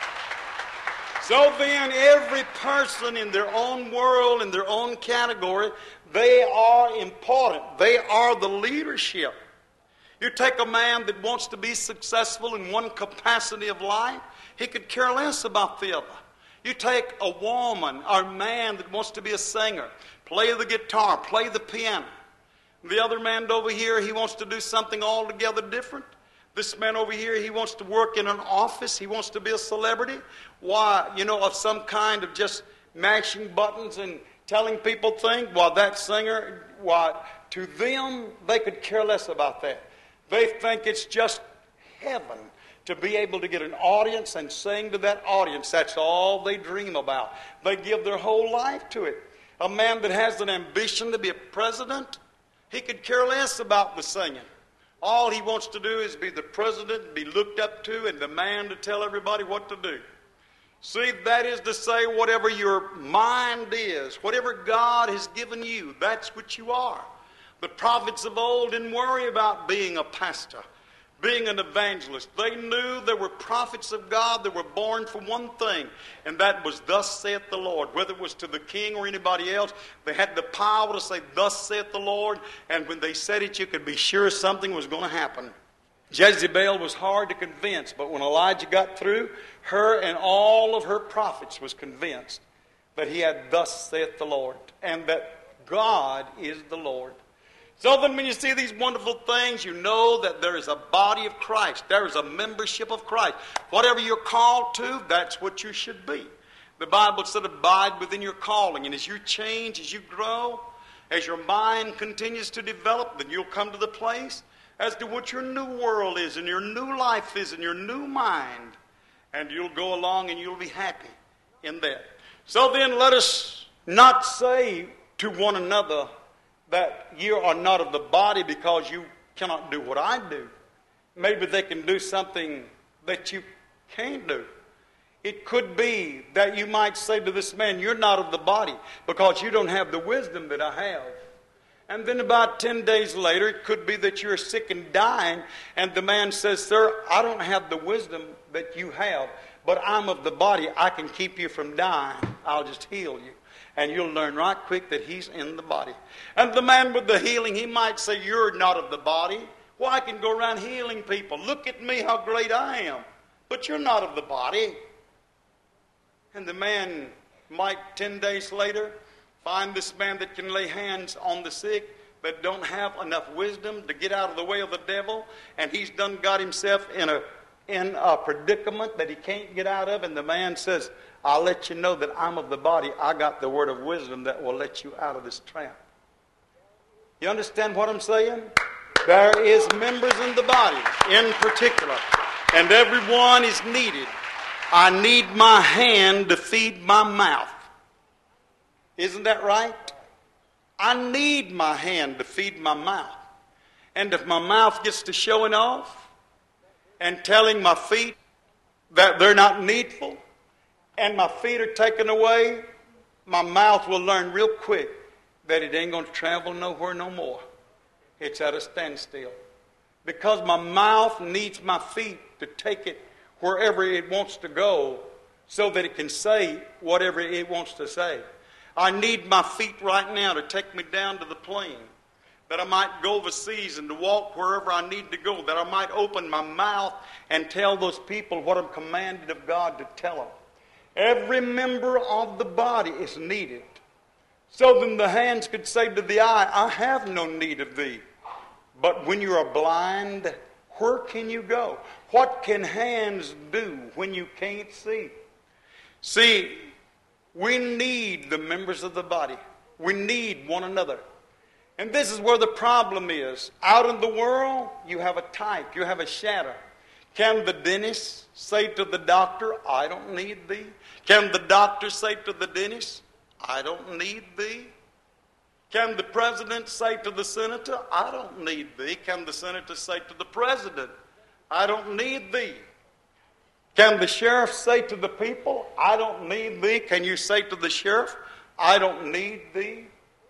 So then, every person in their own world, in their own category, they are important. They are the leadership. You take a man that wants to be successful in one capacity of life, he could care less about the other. You take a woman or a man that wants to be a singer, play the guitar, play the piano. The other man over here, he wants to do something altogether different. This man over here, he wants to work in an office. He wants to be a celebrity. Why, you know, of some kind of just mashing buttons and telling people things. While that singer, why, to them, they could care less about that. They think it's just heaven to be able to get an audience and sing to that audience. That's all they dream about. They give their whole life to it. A man that has an ambition to be a president, he could care less about the singing. All he wants to do is be the president, be looked up to, and demand to tell everybody what to do. See, that is to say, whatever your mind is, whatever God has given you, that's what you are. The prophets of old didn't worry about being a pastor, being an evangelist. They knew there were prophets of God that were born for one thing, and that was, thus saith the Lord. Whether it was to the king or anybody else, they had the power to say, thus saith the Lord, and when they said it, you could be sure something was going to happen. Jezebel was hard to convince, but when Elijah got through, her and all of her prophets was convinced that he had thus saith the Lord, and that God is the Lord. So then when you see these wonderful things, you know that there is a body of Christ. There is a membership of Christ. Whatever you're called to, that's what you should be. The Bible said, abide within your calling. And as you change, as you grow, as your mind continues to develop, then you'll come to the place as to what your new world is and your new life is and your new mind. And you'll go along and you'll be happy in that. So then let us not say to one another that you are not of the body because you cannot do what I do. Maybe they can do something that you can't do. It could be that you might say to this man, you're not of the body because you don't have the wisdom that I have. And then about ten days later, it could be that you're sick and dying, and the man says, sir, I don't have the wisdom that you have, but I'm of the body. I can keep you from dying. I'll just heal you. And you'll learn right quick that he's in the body. And the man with the healing, he might say, you're not of the body. Well, I can go around healing people. Look at me, how great I am. But you're not of the body. And the man might, ten days later, find this man that can lay hands on the sick, but don't have enough wisdom to get out of the way of the devil. And he's done got himself in a, in a predicament that he can't get out of. And the man says, I'll let you know that I'm of the body. I got the word of wisdom that will let you out of this trap. You understand what I'm saying? There is members in the body in particular, and everyone is needed. I need my hand to feed my mouth. Isn't that right? I need my hand to feed my mouth. And if my mouth gets to showing off and telling my feet that they're not needful, and my feet are taken away, my mouth will learn real quick that it ain't going to travel nowhere no more. It's at a standstill. Because my mouth needs my feet to take it wherever it wants to go so that it can say whatever it wants to say. I need my feet right now to take me down to the plane, that I might go overseas and to walk wherever I need to go, that I might open my mouth and tell those people what I'm commanded of God to tell them. Every member of the body is needed. So then the hands could say to the eye, I have no need of thee. But when you are blind, where can you go? What can hands do when you can't see? See, we need the members of the body. We need one another. And this is where the problem is. Out in the world, you have a type, you have a shadow. Can the dentist say to the doctor, I don't need thee? Can the doctor say to the dentist, I don't need thee? Can the president say to the senator, I don't need thee? Can the senator say to the president, I don't need thee? Can the sheriff say to the people, I don't need thee? Can you say to the sheriff, I don't need thee?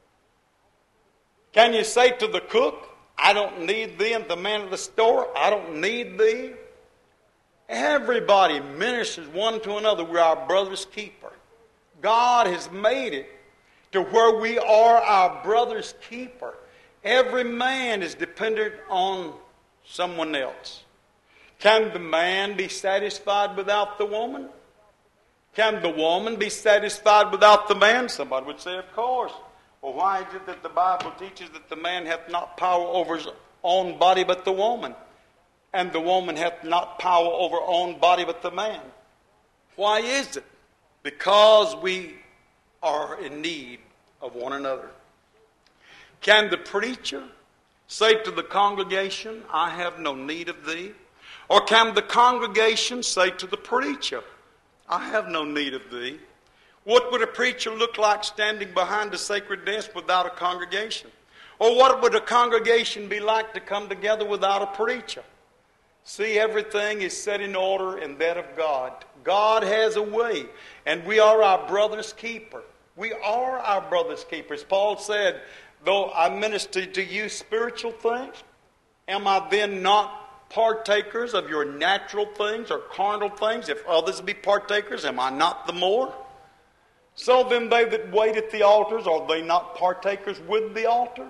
Can you say to the cook, I don't need thee? And the man at the store, I don't need thee? Everybody ministers one to another. We're our brother's keeper. God has made it to where we are our brother's keeper. Every man is dependent on someone else. Can the man be satisfied without the woman? Can the woman be satisfied without the man? Somebody would say, of course. Well, why is it that the Bible teaches that the man hath not power over his own body but the woman? And the woman hath not power over her own body but the man? Why is it? Because we are in need of one another. Can the preacher say to the congregation, I have no need of thee? Or can the congregation say to the preacher, I have no need of thee? What would a preacher look like standing behind a sacred desk without a congregation? Or what would a congregation be like to come together without a preacher? See, everything is set in order in that of God. God has a way, and we are our brother's keeper. We are our brother's keepers. Paul said, though I minister to you spiritual things, am I then not partakers of your natural things or carnal things? If others be partakers, am I not the more? So then they that wait at the altars, are they not partakers with the altar?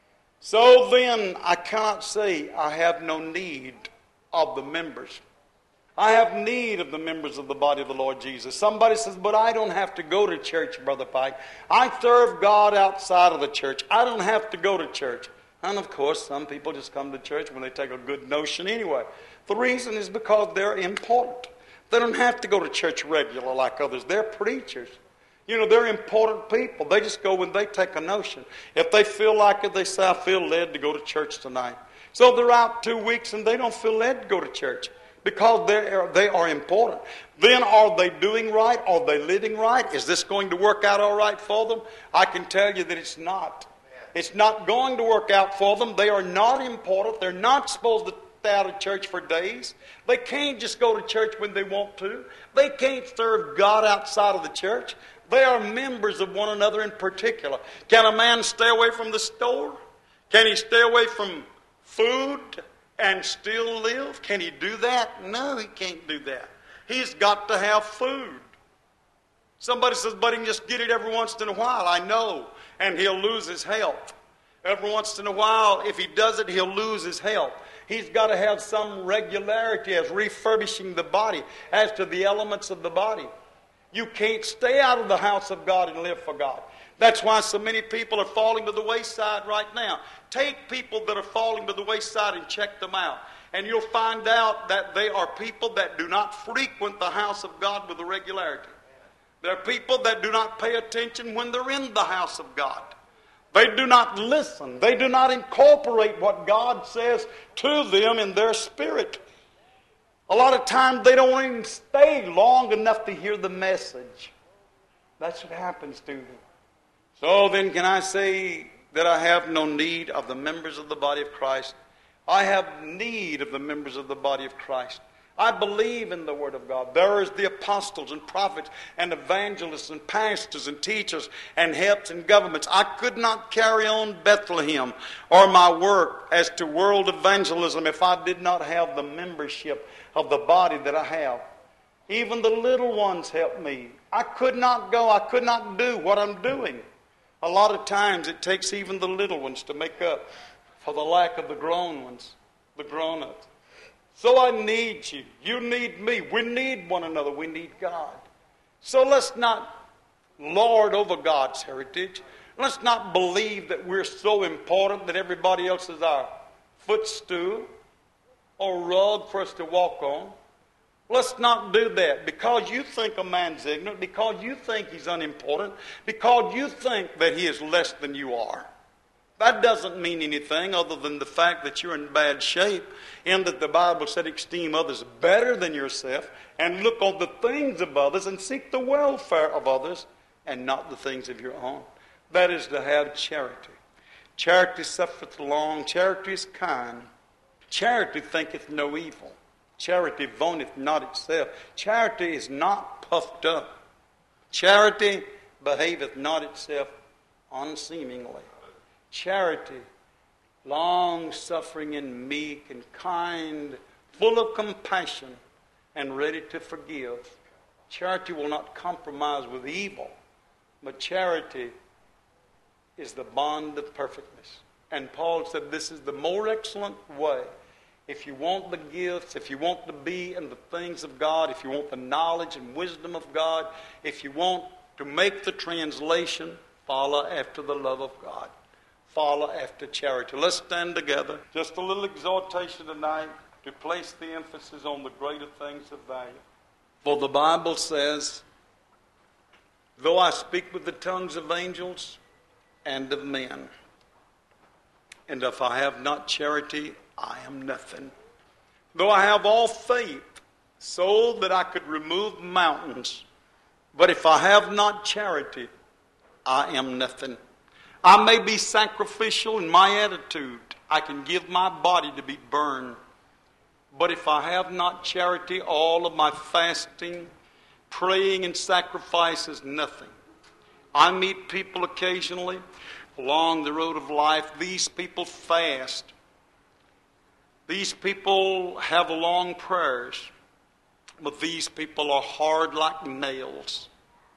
So then I cannot say I have no need of the members. I have need of the members of the body of the Lord Jesus. Somebody says, but I don't have to go to church, Brother Pike. I serve God outside of the church. I don't have to go to church. And of course, some people just come to church when they take a good notion anyway. The reason is because they're important. They don't have to go to church regular like others. They're preachers. You know, they're important people. They just go when they take a notion. If they feel like it, they say, I feel led to go to church tonight. So they're out two weeks and they don't feel led to go to church because they are, they are important. Then are they doing right? Are they living right? Is this going to work out all right for them? I can tell you that it's not. It's not going to work out for them. They are not important. They're not supposed to stay out of church for days. They can't just go to church when they want to. They can't serve God outside of the church. They are members of one another in particular. Can a man stay away from the store? Can he stay away from food and still live? Can he do that? No, he can't do that. He's got to have food. Somebody says, but he can just get it every once in a while. I know. And he'll lose his health. Every once in a while, if he does it, he'll lose his health. He's got to have some regularity as refurbishing the body, as to the elements of the body. You can't stay out of the house of God and live for God. That's why so many people are falling to the wayside right now. Take people that are falling to the wayside and check them out. And you'll find out that they are people that do not frequent the house of God with a regularity. They're people that do not pay attention when they're in the house of God. They do not listen. They do not incorporate what God says to them in their spirit. A lot of times they don't even stay long enough to hear the message. That's what happens to them. So then can I say that I have no need of the members of the body of Christ? I have need of the members of the body of Christ. I believe in the Word of God. There is the apostles and prophets and evangelists and pastors and teachers and helps and governments. I could not carry on Bethlehem or my work as to world evangelism if I did not have the membership of the body that I have. Even the little ones help me. I could not go, I could not do what I'm doing. A lot of times it takes even the little ones to make up for the lack of the grown ones, the grown-ups. So I need you. You need me. We need one another. We need God. So let's not lord over God's heritage. Let's not believe that we're so important that everybody else is our footstool or rug for us to walk on. Let's not do that because you think a man's ignorant, because you think he's unimportant, because you think that he is less than you are. That doesn't mean anything other than the fact that you're in bad shape, in that the Bible said esteem others better than yourself, and look on the things of others and seek the welfare of others and not the things of your own. That is to have charity. Charity suffereth long, charity is kind. Charity thinketh no evil. Charity vaunteth not itself. Charity is not puffed up. Charity behaveth not itself unseemingly. Charity, long-suffering and meek and kind, full of compassion and ready to forgive. Charity will not compromise with evil, but charity is the bond of perfectness. And Paul said this is the more excellent way. If you want the gifts, if you want to be in the things of God, if you want the knowledge and wisdom of God, if you want to make the translation, follow after the love of God. Follow after charity. Let's stand together. Just a little exhortation tonight to place the emphasis on the greater things of value. For the Bible says, though I speak with the tongues of angels and of men, and if I have not charity, I am nothing. Though I have all faith, so that I could remove mountains, but if I have not charity, I am nothing. I may be sacrificial in my attitude. I can give my body to be burned. But if I have not charity, all of my fasting, praying, and sacrifice is nothing. I meet people occasionally along the road of life. These people fast. These people have long prayers, but these people are hard like nails.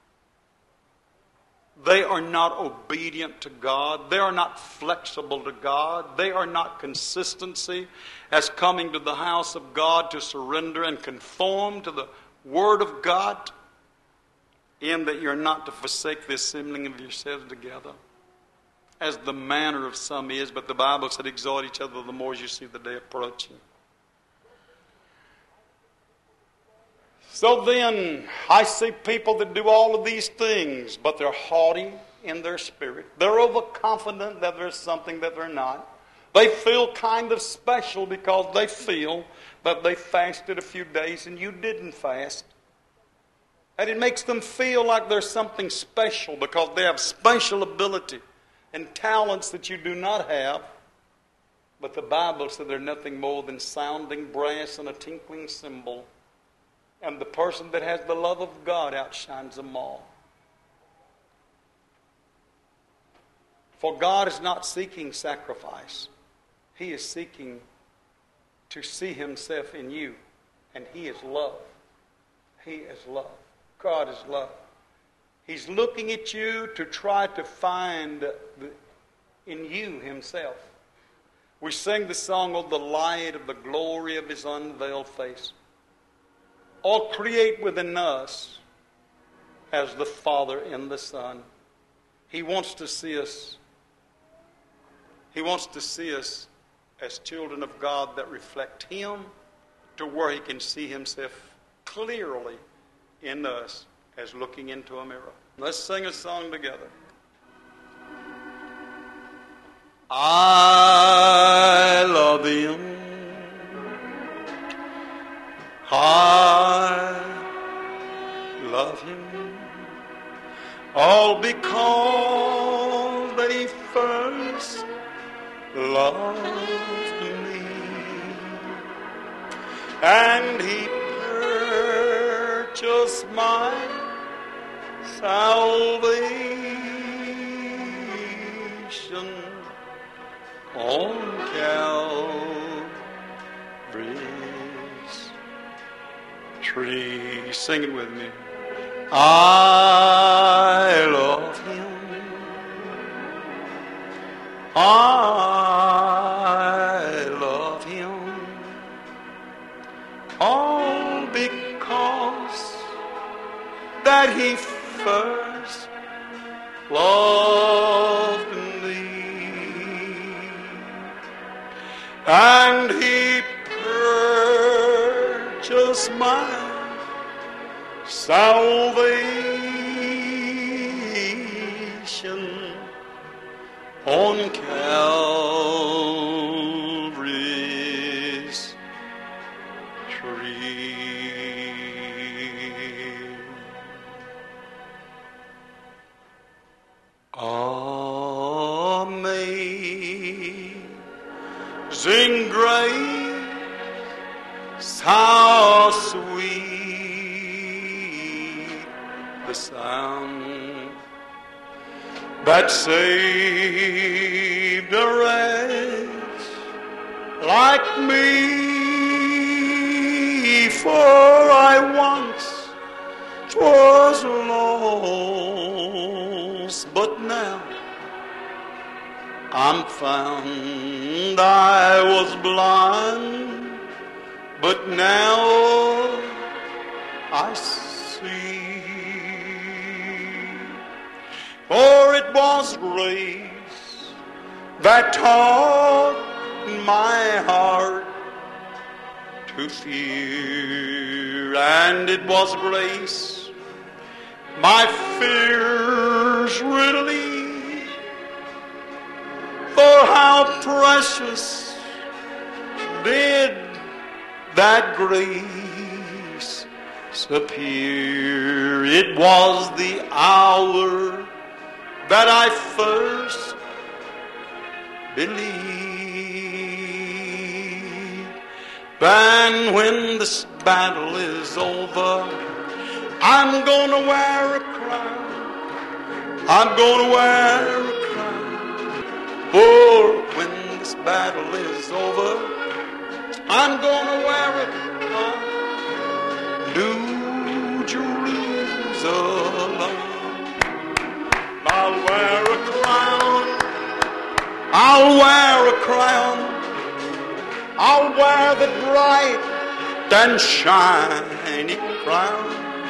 They are not obedient to God. They are not flexible to God. They are not consistency as coming to the house of God to surrender and conform to the Word of God, in that you're not to forsake the assembling of yourselves together, as the manner of some is, but the Bible said exhort each other the more as you see the day approaching. So then, I see people that do all of these things, but they're haughty in their spirit. They're overconfident that there's something that they're not. They feel kind of special because they feel that they fasted a few days and you didn't fast. And it makes them feel like there's something special because they have special ability and talents that you do not have. But the Bible said they're nothing more than sounding brass and a tinkling cymbal. And the person that has the love of God outshines them all. For God is not seeking sacrifice. He is seeking to see Himself in you. And He is love. He is love. God is love. He's looking at you to try to find the, in you Himself. We sing the song, "Oh, the light of the glory of His unveiled face." All create within us as the Father in the Son. He wants to see us. He wants to see us as children of God that reflect Him, to where He can see Himself clearly in us as looking into a mirror. Let's sing a song together. I love Him. I love Him. All because that He first loved me. And He purchased my salvation on Calvary's tree. Sing it with me. I love Him. I love Him. All because that He first loved me, and He purchased my salvation on Calvary. the sound that saved a wretch like me, for I once was lost, but now I'm found. I was blind, but now I see. For it was grace that taught my heart to fear, and it was grace my fears relieved. For how precious did that grace appear. It was the hour that I first believed. And when this battle is over, I'm gonna wear a crown. I'm gonna wear a crown. For when this battle is over, I'm gonna wear a crown. New Jerusalem. I'll wear a crown. I'll wear a crown. I'll wear the bright and shiny crown.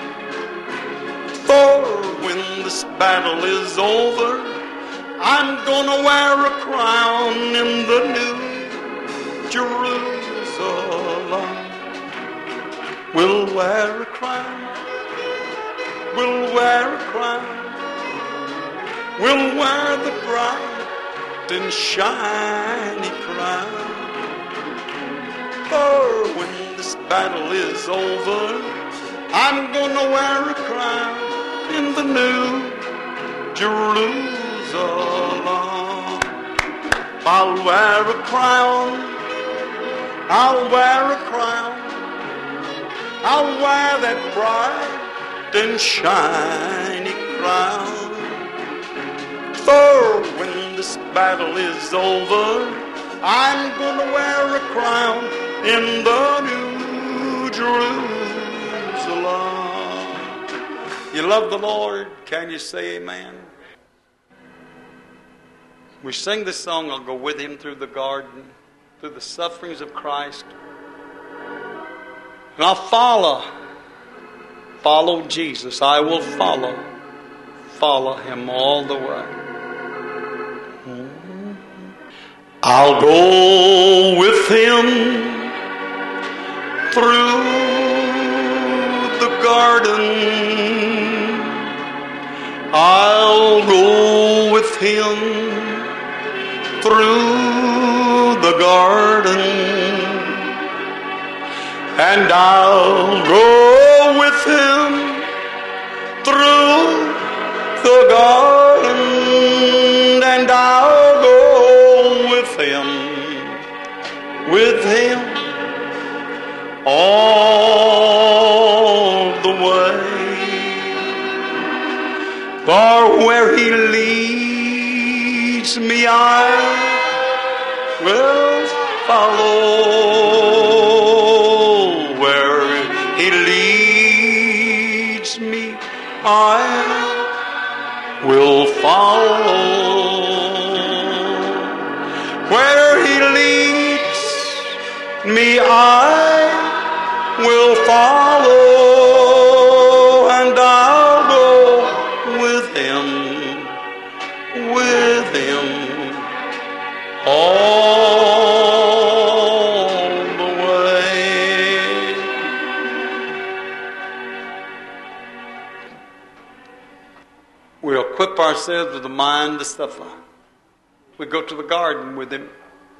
For when this battle is over, I'm gonna wear a crown in the New Jerusalem. We'll wear a crown. We'll wear a crown. We'll wear the bright and shiny crown. For when this battle is over, I'm gonna wear a crown in the New Jerusalem. I'll wear a crown. I'll wear a crown. I'll wear that bright and shiny crown. For when this battle is over, I'm gonna wear a crown in the New Jerusalem. You love the Lord? Can you say amen? We sing this song, I'll go with him through the garden, through the sufferings of Christ. And I'll follow, follow Jesus. I will follow, follow him all the way. I'll go with him through the garden. I'll go with him through the garden. And I'll go with him through the garden. And I'll go with him, with him all the way. For where he leads me, I will follow. Where he leads me, I will follow. Where he leads me, I will follow, and I'll go with him, with him all the way. We equip ourselves with the mind to suffer. We go to the garden with him.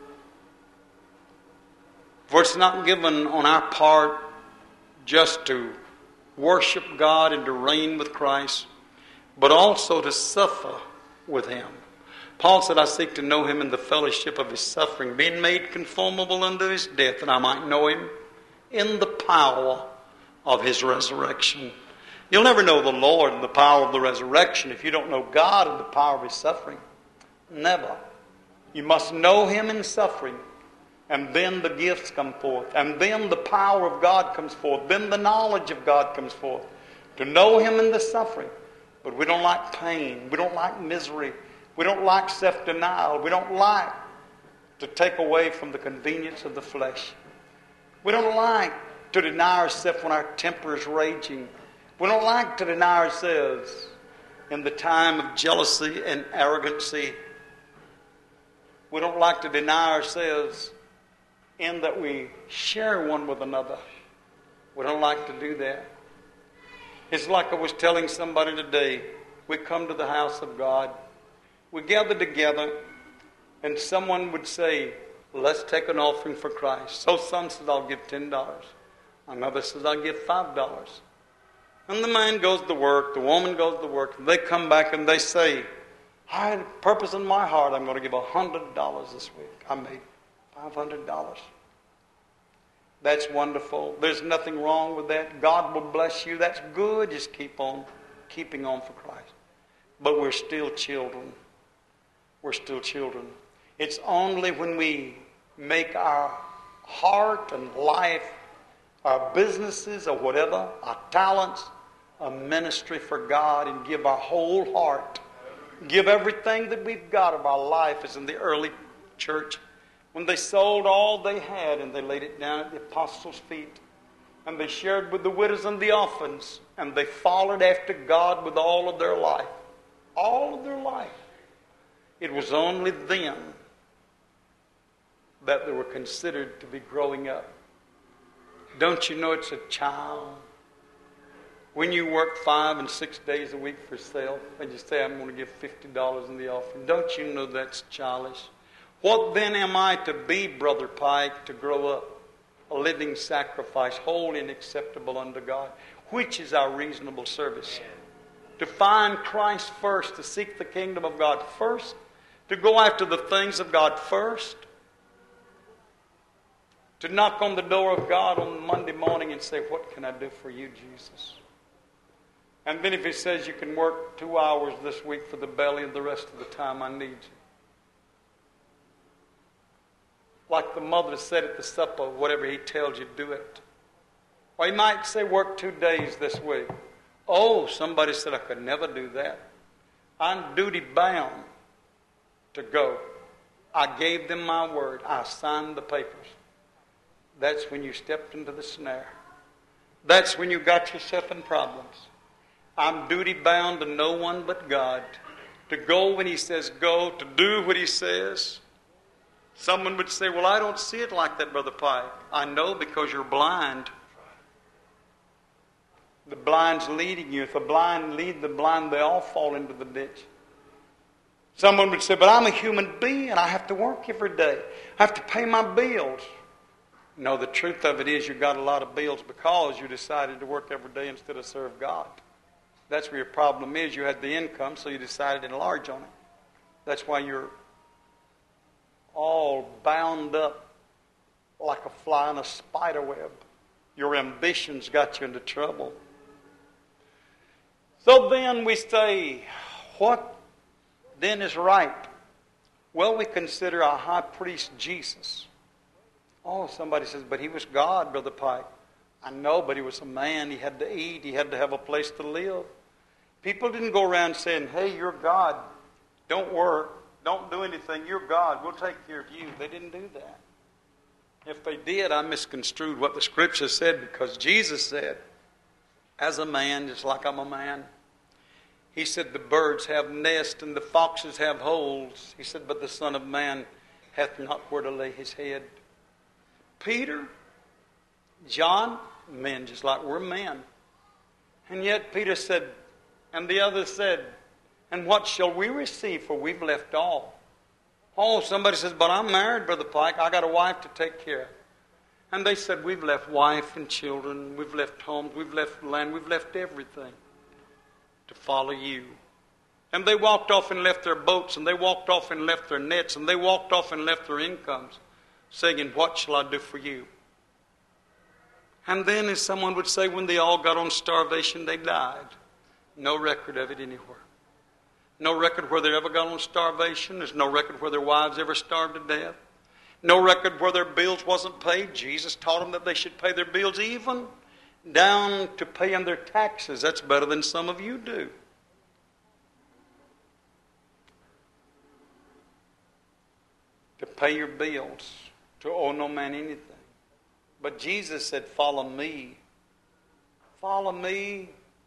For it's not given on our part just to worship God and to reign with Christ, but also to suffer with him. Paul said, I seek to know him in the fellowship of his suffering, being made conformable unto his death, that I might know him in the power of his resurrection. You'll never know the Lord and the power of the resurrection if you don't know God and the power of His suffering. Never. You must know Him in suffering, and then the gifts come forth, and then the power of God comes forth, then the knowledge of God comes forth. To know Him in the suffering. But we don't like pain. We don't like misery. We don't like self-denial. We don't like to take away from the convenience of the flesh. We don't like to deny ourselves when our temper is raging. We don't like to deny ourselves in the time of jealousy and arrogancy. We don't like to deny ourselves in that we share one with another. We don't like to do that. It's like I was telling somebody today. We come to the house of God. We gather together, and someone would say, let's take an offering for Christ. So some says, I'll give ten dollars. Another says, I'll give five dollars. And the man goes to work, the woman goes to work, and they come back and they say, I had a purpose in my heart. I'm going to give one hundred dollars this week. I made five hundred dollars. That's wonderful. There's nothing wrong with that. God will bless you. That's good. Just keep on keeping on for Christ. But we're still children. We're still children. It's only when we make our heart and life, our businesses or whatever, our talents, a ministry for God, and give our whole heart, give everything that we've got of our life, as in the early church, when they sold all they had and they laid it down at the apostles' feet, and they shared with the widows and the orphans, and they followed after God with all of their life. All of their life. It was only then that they were considered to be growing up. Don't you know it's a child? When you work five and six days a week for self, and you say, I'm going to give fifty dollars in the offering, don't you know that's childish? What then am I to be, Brother Pike, to grow up? A living sacrifice, holy and acceptable unto God, which is our reasonable service. To find Christ first, to seek the kingdom of God first, to go after the things of God first, to knock on the door of God on Monday morning and say, what can I do for you, Jesus? And then if He says you can work two hours this week for the belly and the rest of the time I need you. Like the mother said at the supper, whatever He tells you, do it. Or He might say, work two days this week. Oh, somebody said I could never do that. I'm duty bound to go. I gave them my word. I signed the papers. That's when you stepped into the snare. That's when you got yourself in problems. I'm duty bound to no one but God. To go when He says go, to do what He says. Someone would say, well, I don't see it like that, Brother Pike. I know, because you're blind. The blind's leading you. If the blind lead the blind, they all fall into the ditch. Someone would say, but I'm a human being and I have to work every day. I have to pay my bills. No, the truth of it is you got a lot of bills because you decided to work every day instead of serve God. That's where your problem is. You had the income, so you decided to enlarge on it. That's why you're all bound up like a fly in a spider web. Your ambitions got you into trouble. So then we say, what then is right? Well, we consider our high priest Jesus. Oh, somebody says, but He was God, Brother Pike. I know, but He was a man. He had to eat. He had to have a place to live. People didn't go around saying, hey, you're God. Don't work. Don't do anything. You're God. We'll take care of you. They didn't do that. If they did, I misconstrued what the Scripture said, because Jesus said, as a man, just like I'm a man, He said the birds have nests and the foxes have holes. He said, but the Son of Man hath not where to lay His head. Peter, John, men just like we're men. And yet Peter said, and the others said, and what shall we receive, for we've left all? Oh, somebody says, but I'm married, Brother Pike. I got a wife to take care of. And they said, we've left wife and children. We've left homes. We've left land. We've left everything to follow you. And they walked off and left their boats. And they walked off and left their nets. And they walked off and left their incomes, saying, what shall I do for you? And then, as someone would say, when they all got on starvation, they died. No record of it anywhere. No record where they ever got on starvation. There's no record where their wives ever starved to death. No record where their bills wasn't paid. Jesus taught them that they should pay their bills, even down to paying their taxes. That's better than some of you do. To pay your bills, to owe no man anything. But Jesus said, follow me. Follow me.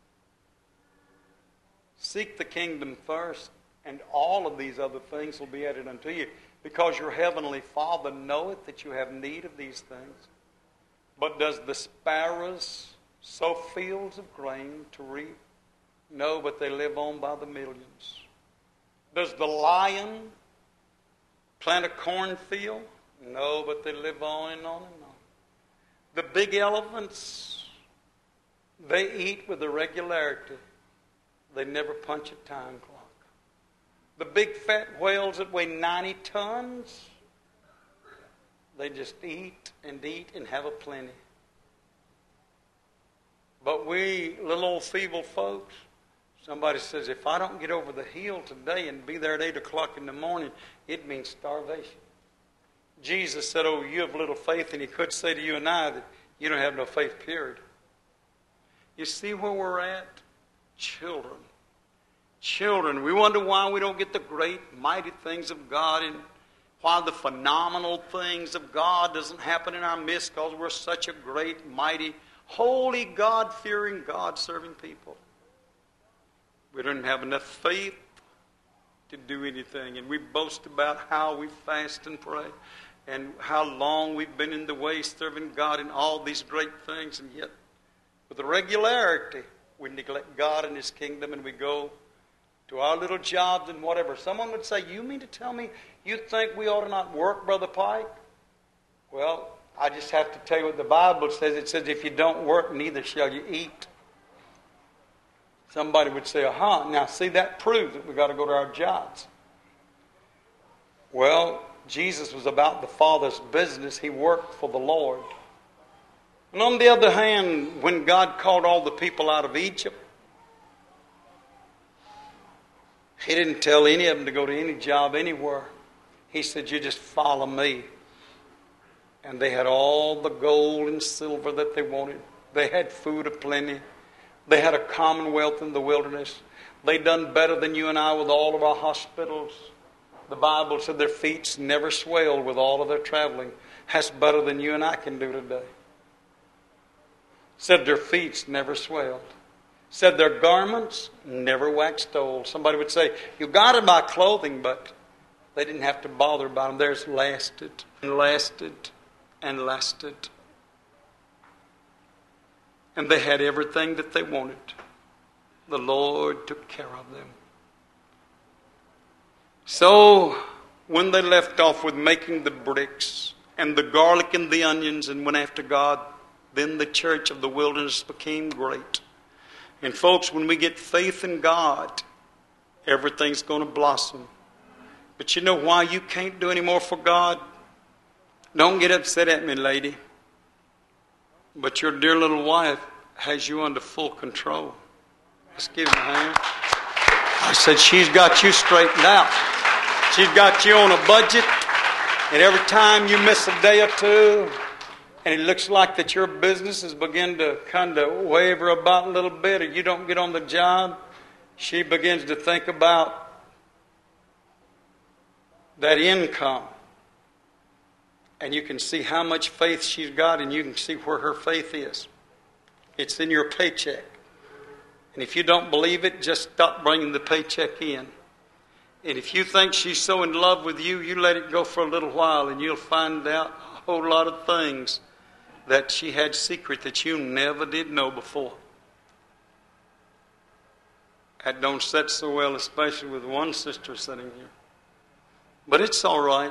Seek the kingdom first, and all of these other things will be added unto you, because your heavenly Father knoweth that you have need of these things. But does the sparrows sow fields of grain to reap? No, but they live on by the millions. Does the lion plant a cornfield? No, but they live on and on and on. The big elephants, they eat with a regularity. They never punch a time clock. The big fat whales that weigh ninety tons, they just eat and eat and have a plenty. But we little old feeble folks, somebody says, if I don't get over the hill today and be there at eight o'clock in the morning, it means starvation. Jesus said, oh, you have little faith, and he could say to you and I that you don't have no faith, period. You see where we're at? Children. Children. We wonder why we don't get the great, mighty things of God, and why the phenomenal things of God doesn't happen in our midst, because we're such a great, mighty, holy, God-fearing, God-serving people. We don't have enough faith to do anything, and we boast about how we fast and pray and how long we've been in the way serving God in all these great things, and yet with regularity we neglect God and His kingdom, and we go to our little jobs and whatever. Someone would say, you mean to tell me you think we ought to not work, Brother Pike? Well, I just have to tell you what the Bible says. It says, if you don't work, neither shall you eat. Somebody would say, aha, now see, that proves that we've got to go to our jobs. Well, Jesus was about the Father's business. He worked for the Lord. And on the other hand, when God called all the people out of Egypt, He didn't tell any of them to go to any job anywhere. He said, you just follow me. And they had all the gold and silver that they wanted. They had food aplenty. They had a commonwealth in the wilderness. They done better than you and I with all of our hospitals. The Bible said their feet never swelled with all of their traveling. That's better than you and I can do today. Said their feet never swelled. Said their garments never waxed old. Somebody would say, you got to buy clothing, but they didn't have to bother about them. Theirs lasted and lasted and lasted. And they had everything that they wanted. The Lord took care of them. So, when they left off with making the bricks and the garlic and the onions and went after God, then the church of the wilderness became great. And folks, when we get faith in God, everything's going to blossom. But you know why you can't do any more for God? Don't get upset at me, lady. But your dear little wife has you under full control. Let's give him a hand. I said, she's got you straightened out. She's got you on a budget. And every time you miss a day or two, and it looks like that your business is beginning to kind of waver about a little bit, or you don't get on the job, she begins to think about that income. And you can see how much faith she's got, and you can see where her faith is. It's in your paycheck. And if you don't believe it, just stop bringing the paycheck in. And if you think she's so in love with you, you let it go for a little while, and you'll find out a whole lot of things that she had secret that you never did know before. That don't sit so well, especially with one sister sitting here. But it's all right.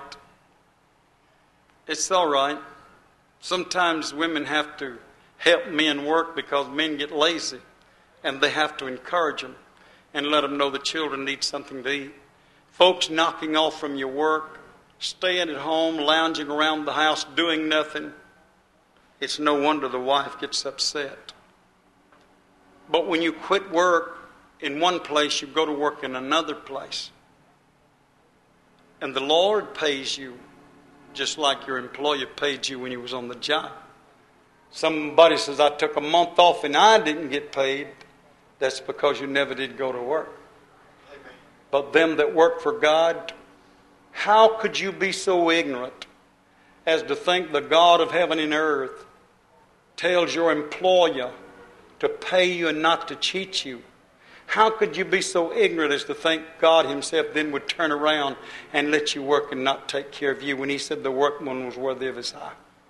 It's all right. Sometimes women have to help men work because men get lazy, and they have to encourage them and let them know the children need something to eat. Folks knocking off from your work, staying at home, lounging around the house, doing nothing, it's no wonder the wife gets upset. But when you quit work in one place, you go to work in another place. And the Lord pays you just like your employer paid you when you was on the job. Somebody says, I took a month off and I didn't get paid. That's because you never did go to work. Amen. But them that work for God, how could you be so ignorant as to think the God of heaven and earth tells your employer to pay you and not to cheat you? How could you be so ignorant as to think God himself then would turn around and let you work and not take care of you when he said the workman was worthy of his hire?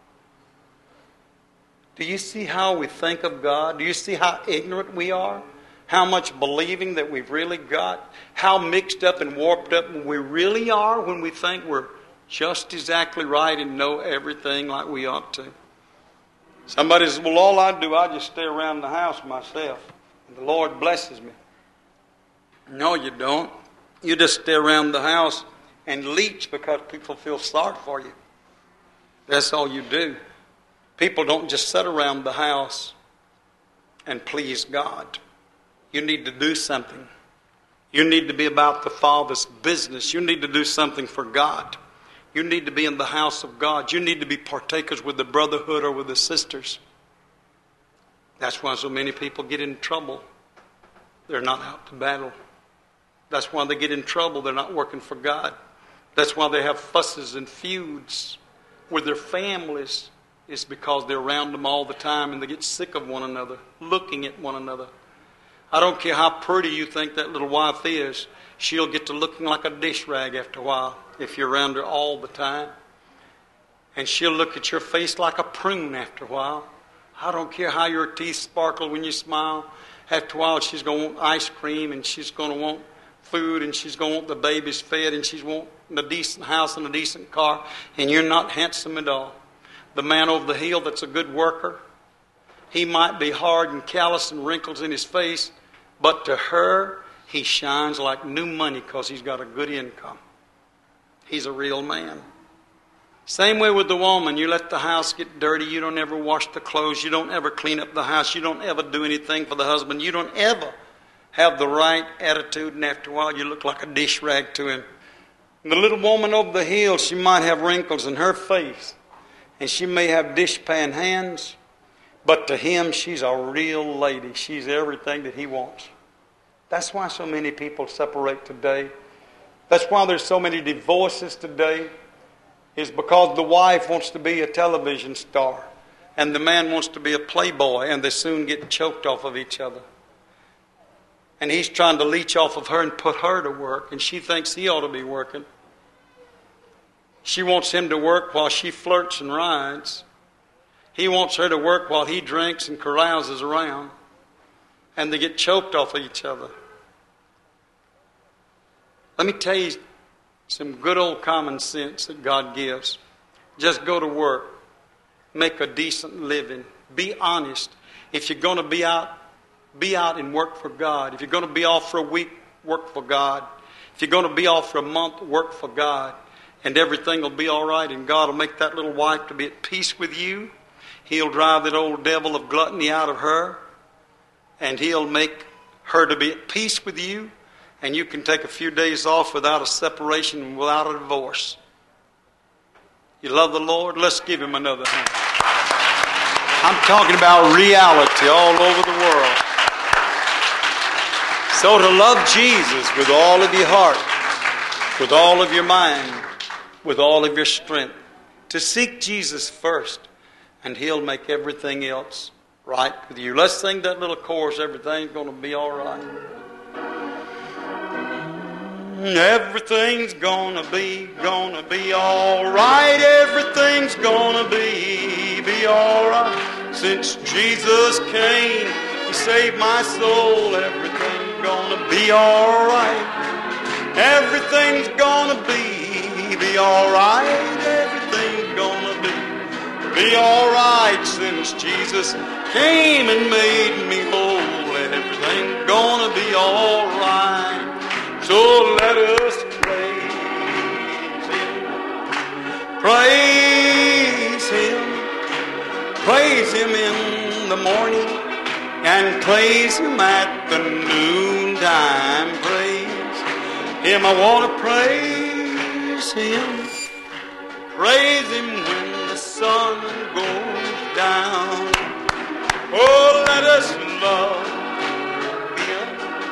Do you see how we think of God? Do you see how ignorant we are? How much believing that we've really got? How mixed up and warped up we really are when we think we're just exactly right and know everything like we ought to? Somebody says, well, all I do, I just stay around the house myself, and the Lord blesses me. No, you don't. You just stay around the house and leech because people feel sorry for you. That's all you do. People don't just sit around the house and please God. You need to do something. You need to be about the Father's business. You need to do something for God. You need to be in the house of God. You need to be partakers with the brotherhood or with the sisters. That's why so many people get in trouble. They're not out to battle. That's why they get in trouble. They're not working for God. That's why they have fusses and feuds with their families. It's because they're around them all the time and they get sick of one another, looking at one another. I don't care how pretty you think that little wife is, she'll get to looking like a dish rag after a while if you're around her all the time. And she'll look at your face like a prune after a while. I don't care how your teeth sparkle when you smile. After a while, she's going to want ice cream and she's going to want food and she's going to want the babies fed and she's want a decent house and a decent car, and you're not handsome at all. The man over the hill that's a good worker, he might be hard and callous and wrinkles in his face, but to her, he shines like new money because he's got a good income. He's a real man. Same way with the woman. You let the house get dirty. You don't ever wash the clothes. You don't ever clean up the house. You don't ever do anything for the husband. You don't ever have the right attitude, and after a while you look like a dish rag to him. And the little woman over the hill, she might have wrinkles in her face, and she may have dishpan hands, but to him she's a real lady. She's everything that he wants. That's why so many people separate today. That's why there's so many divorces today, is because the wife wants to be a television star and the man wants to be a playboy, and they soon get choked off of each other. And he's trying to leech off of her and put her to work, and she thinks he ought to be working. She wants him to work while she flirts and rides. He wants her to work while he drinks and carouses around. And they get choked off of each other. Let me tell you some good old common sense that God gives. Just go to work. Make a decent living. Be honest. If you're going to be out, be out and work for God. If you're going to be off for a week, work for God. If you're going to be off for a month, work for God. And everything will be all right, and God will make that little wife to be at peace with you. He'll drive that old devil of gluttony out of her, and he'll make her to be at peace with you, and you can take a few days off without a separation and without a divorce. You love the Lord? Let's give him another hand. I'm talking about reality all over the world. So to love Jesus with all of your heart, with all of your mind, with all of your strength, to seek Jesus first, and he'll make everything else right with you. Let's sing that little chorus, everything's going to be all right. Everything's gonna be, gonna be all right. Everything's gonna be, be all right. Since Jesus came, he saved my soul. Everything's gonna be all right. Everything's gonna be, be all right. Everything's gonna be, be all right. Since Jesus came and made me whole, everything's gonna be all right. So let us praise him, praise him, praise and praise Him at the noontime. Praise Him, I want to praise Him. Praise Him when the sun goes down. Oh, let us love Him,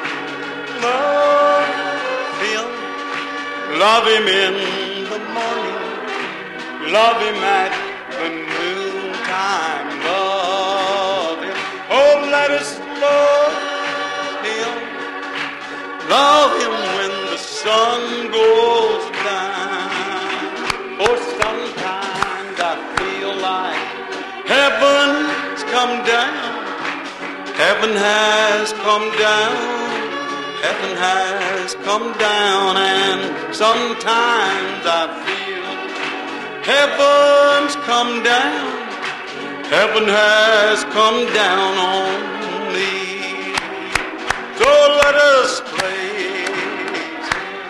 love Him, love Him in the morning, love Him at the noontime, love Him. Oh, let us love Him, love Him when the sun goes down. Oh, sometimes I feel like heaven's come down, heaven has come down, heaven has come down, and sometimes I feel heaven's come down, heaven has come down on me. So let us praise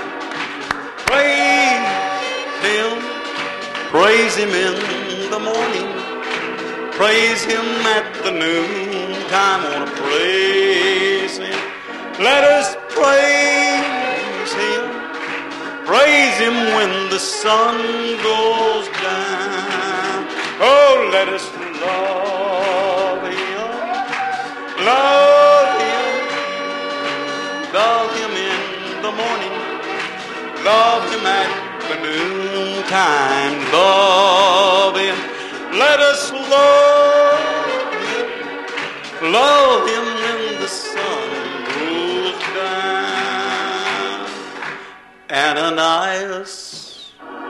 Him, praise Him, praise Him in the morning, praise Him at the noontime. I want to praise Him. Let us praise Him. Praise Him when the sun goes down. Oh, let us love Him. Love Him. Love Him in the morning. Love Him at the noontime. Love Him. Let us love Him, love Him when the sun goes down. Ananias,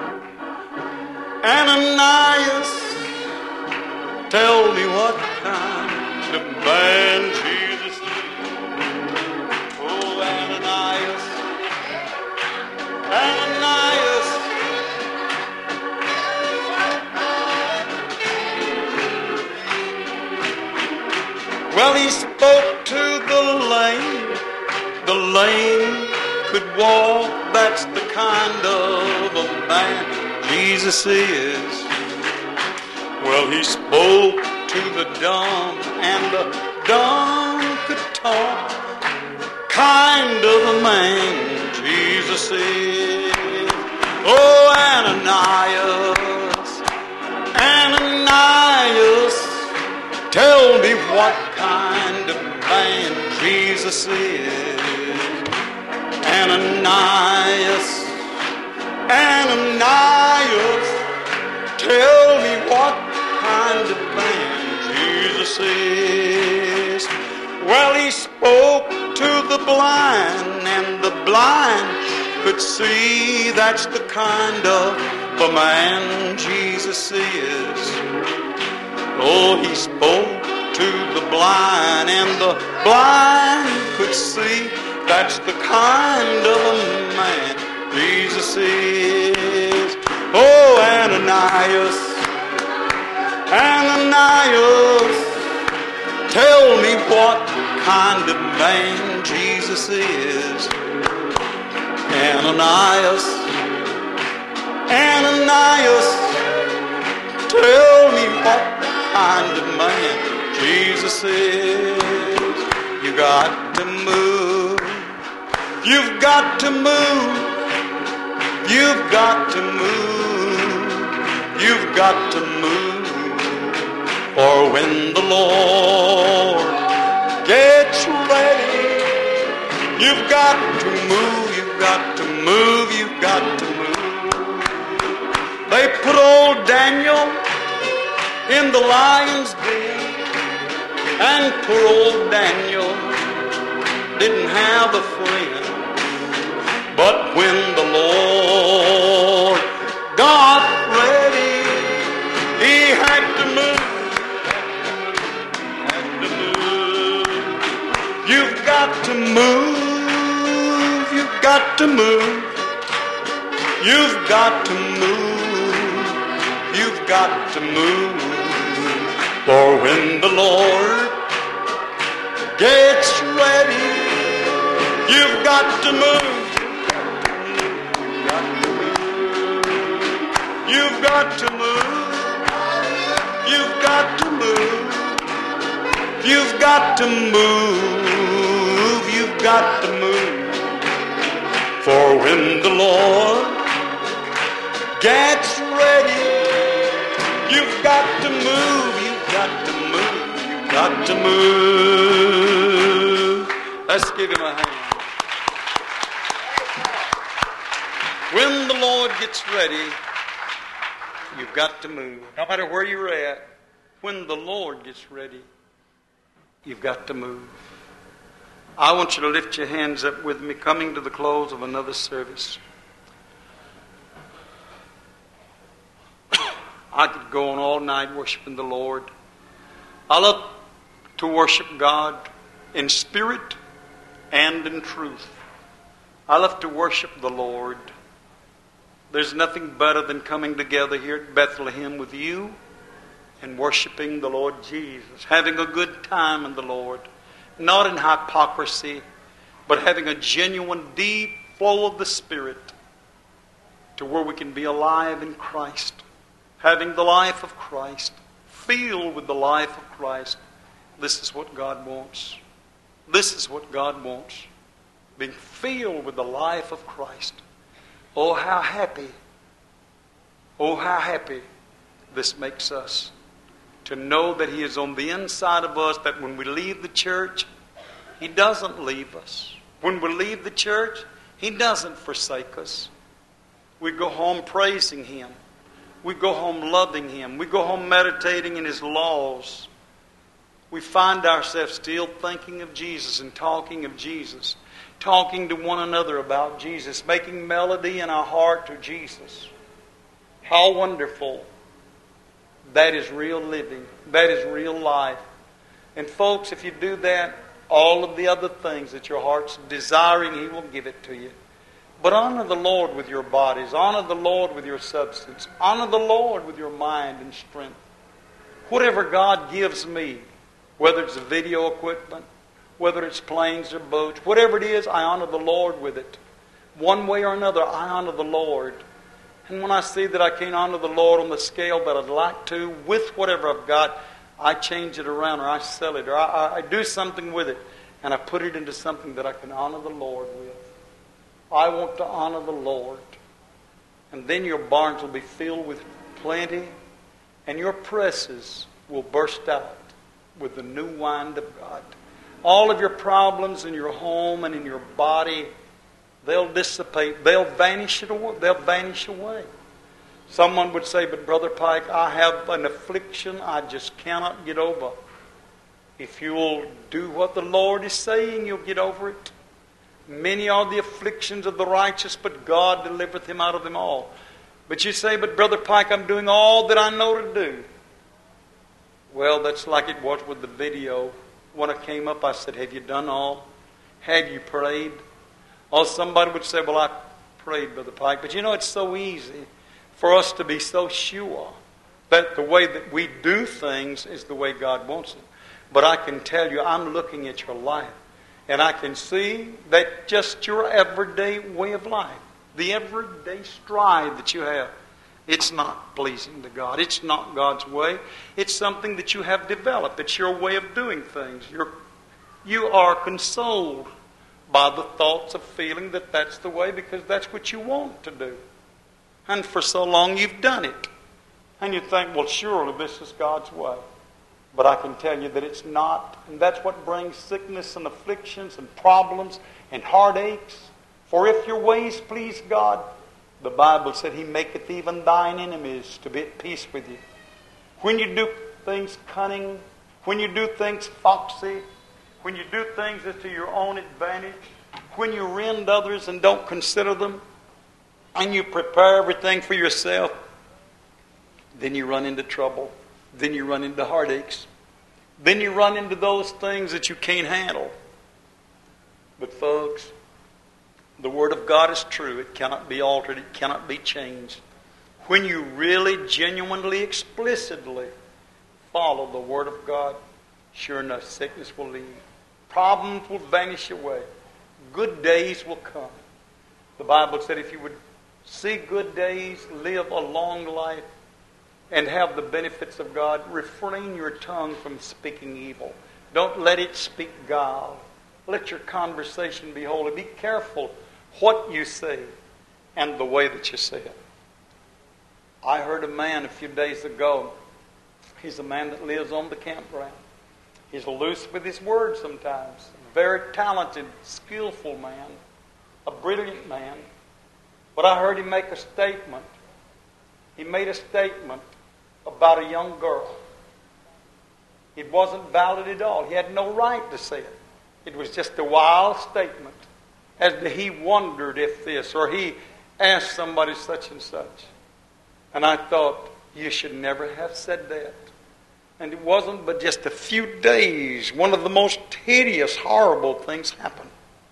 Ananias, tell me what kind of man Jesus is. Oh, Ananias, Ananias, well, He spoke to the lame, the lame could walk. That's the kind of a man Jesus is. Well, He spoke to the dumb, and the dumb could talk. Kind of a man Jesus is. Oh, Ananias, Ananias, tell me what kind of man Jesus is. Ananias, Ananias, tell me what kind of man Jesus is. Well, He spoke to the blind, and the blind could see. That's the kind of a man Jesus is. Oh, He spoke to the blind, and the blind could see. That's the kind of a man Jesus is. Oh, Ananias, Ananias, tell me what kind of man Jesus is. Ananias, Ananias, tell me what kind of man Jesus is. You got to move. You've got to move. You've got to move. You've got to move. For when the Lord gets ready, you've got to move. You've got to move. You've got to move. They put old Daniel in the lion's den, and poor old Daniel didn't have a friend. But when the Lord got ready, He had to move, had to move. You've got to move, you've got to move, you've got to move, you've got to move. For when the Lord gets ready, you've got to move. You've got to move. You've got to move. You've got got to move. You've got to move. For when the Lord gets ready, you've got to move. You've got to move. You've got to move. Let's give him a hand. When the Lord gets ready, you've got to move. No matter where you're at, when the Lord gets ready, you've got to move. I want you to lift your hands up with me, coming to the close of another service. I could go on all night worshiping the Lord. I love to worship God in spirit and in truth. I love to worship the Lord. There's nothing better than coming together here at Bethlehem with you and worshiping the Lord Jesus. Having a good time in the Lord. Not in hypocrisy, but having a genuine, deep flow of the Spirit to where we can be alive in Christ. Having the life of Christ. Filled with the life of Christ. This is what God wants. This is what God wants. Being filled with the life of Christ. Oh, how happy, oh, how happy this makes us to know that He is on the inside of us, that when we leave the church, He doesn't leave us. When we leave the church, He doesn't forsake us. We go home praising Him. We go home loving Him. We go home meditating in His laws. We find ourselves still thinking of Jesus and talking of Jesus. Talking to one another about Jesus, making melody in our heart to Jesus. How wonderful. That is real living. That is real life. And folks, if you do that, all of the other things that your heart's desiring, He will give it to you. But honor the Lord with your bodies. Honor the Lord with your substance. Honor the Lord with your mind and strength. Whatever God gives me, whether it's video equipment, whether it's planes or boats, whatever it is, I honor the Lord with it. One way or another, I honor the Lord. And when I see that I can't honor the Lord on the scale that I'd like to, with whatever I've got, I change it around, or I sell it, or I, I do something with it, and I put it into something that I can honor the Lord with. I want to honor the Lord. And then your barns will be filled with plenty, and your presses will burst out with the new wine of God. All of your problems in your home and in your body, they'll dissipate. They'll vanish it away. They'll vanish away. Someone would say, but Brother Pike, I have an affliction I just cannot get over. If you'll do what the Lord is saying, you'll get over it. Many are the afflictions of the righteous, but God delivereth him out of them all. But you say, but Brother Pike, I'm doing all that I know to do. Well, that's like it was with the video. When I came up, I said, have you done all? Have you prayed? Or somebody would say, well, I prayed, Brother Pike. But you know, it's so easy for us to be so sure that the way that we do things is the way God wants it. But I can tell you, I'm looking at your life, and I can see that just your everyday way of life, the everyday stride that you have, it's not pleasing to God. It's not God's way. It's something that you have developed. It's your way of doing things. You're, you are consoled by the thoughts of feeling that that's the way because that's what you want to do. And for so long you've done it. And you think, well, surely this is God's way. But I can tell you that it's not. And that's what brings sickness and afflictions and problems and heartaches. For if your ways please God, the Bible said He maketh even thine enemies to be at peace with you. When you do things cunning, when you do things foxy, when you do things as to your own advantage, when you rend others and don't consider them, and you prepare everything for yourself, then you run into trouble. Then you run into heartaches. Then you run into those things that you can't handle. But folks, the Word of God is true. It cannot be altered. It cannot be changed. When you really, genuinely, explicitly follow the Word of God, sure enough, sickness will leave. Problems will vanish away. Good days will come. The Bible said if you would see good days, live a long life, and have the benefits of God, refrain your tongue from speaking evil. Don't let it speak guile. Let your conversation be holy. Be careful what you say and the way that you say it. I heard a man a few days ago. He's a man that lives on the campground. He's loose with his words sometimes. A very talented, skillful man. A brilliant man. But I heard him make a statement. He made a statement about a young girl. It wasn't valid at all. He had no right to say it. It was just a wild statement. As to he wondered if this, or he asked somebody such and such. And I thought, you should never have said that. And it wasn't but just a few days, one of the most hideous, horrible things happened.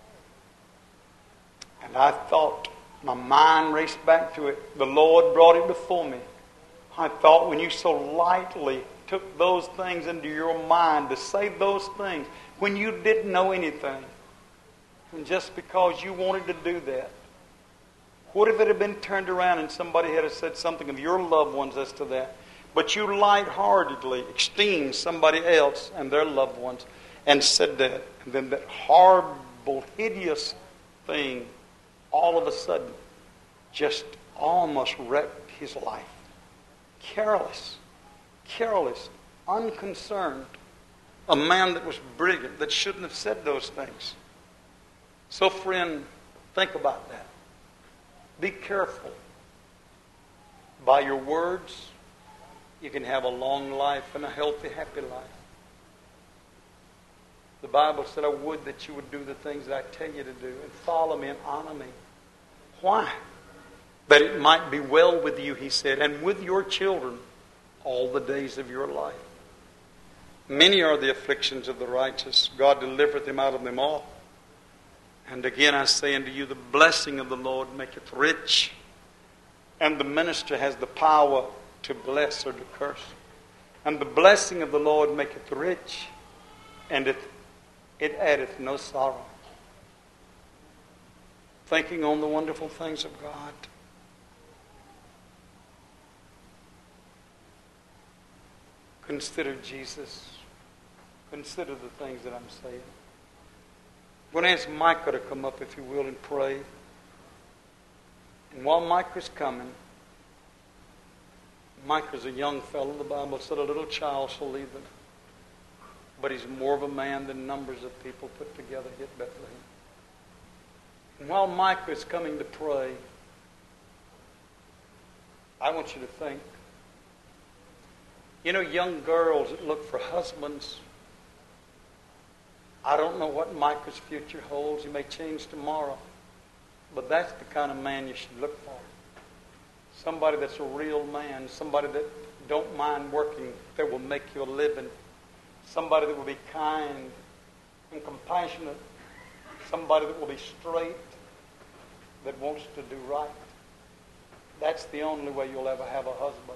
And I thought, my mind raced back to it. The Lord brought it before me. I thought, when you so lightly took those things into your mind to say those things when you didn't know anything, and just because you wanted to do that, what if it had been turned around and somebody had said something of your loved ones as to that? But you lightheartedly esteemed somebody else and their loved ones and said that. And then that horrible, hideous thing all of a sudden just almost wrecked his life. Careless, careless, unconcerned. A man that was brilliant, that shouldn't have said those things. So friend, think about that. Be careful. By your words, you can have a long life and a healthy, happy life. The Bible said, I would that you would do the things that I tell you to do and follow me and honor me. Why? That it might be well with you, he said, and with your children all the days of your life. Many are the afflictions of the righteous. God delivereth him out of them all. And again I say unto you, the blessing of the Lord maketh rich, and the minister has the power to bless or to curse. And the blessing of the Lord maketh rich, and it, it addeth no sorrow. Thinking on the wonderful things of God. Consider Jesus. Consider the things that I'm saying. I'm going to ask Micah to come up, if you will, and pray. And while Micah's coming, Micah's a young fellow. The Bible said a little child shall lead them. But he's more of a man than numbers of people put together here at Bethlehem. And while Micah is coming to pray, I want you to think. You know, young girls that look for husbands, I don't know what Micah's future holds. He may change tomorrow. But that's the kind of man you should look for. Somebody that's a real man. Somebody that don't mind working, that will make you a living. Somebody that will be kind and compassionate. Somebody that will be straight, that wants to do right. That's the only way you'll ever have a husband.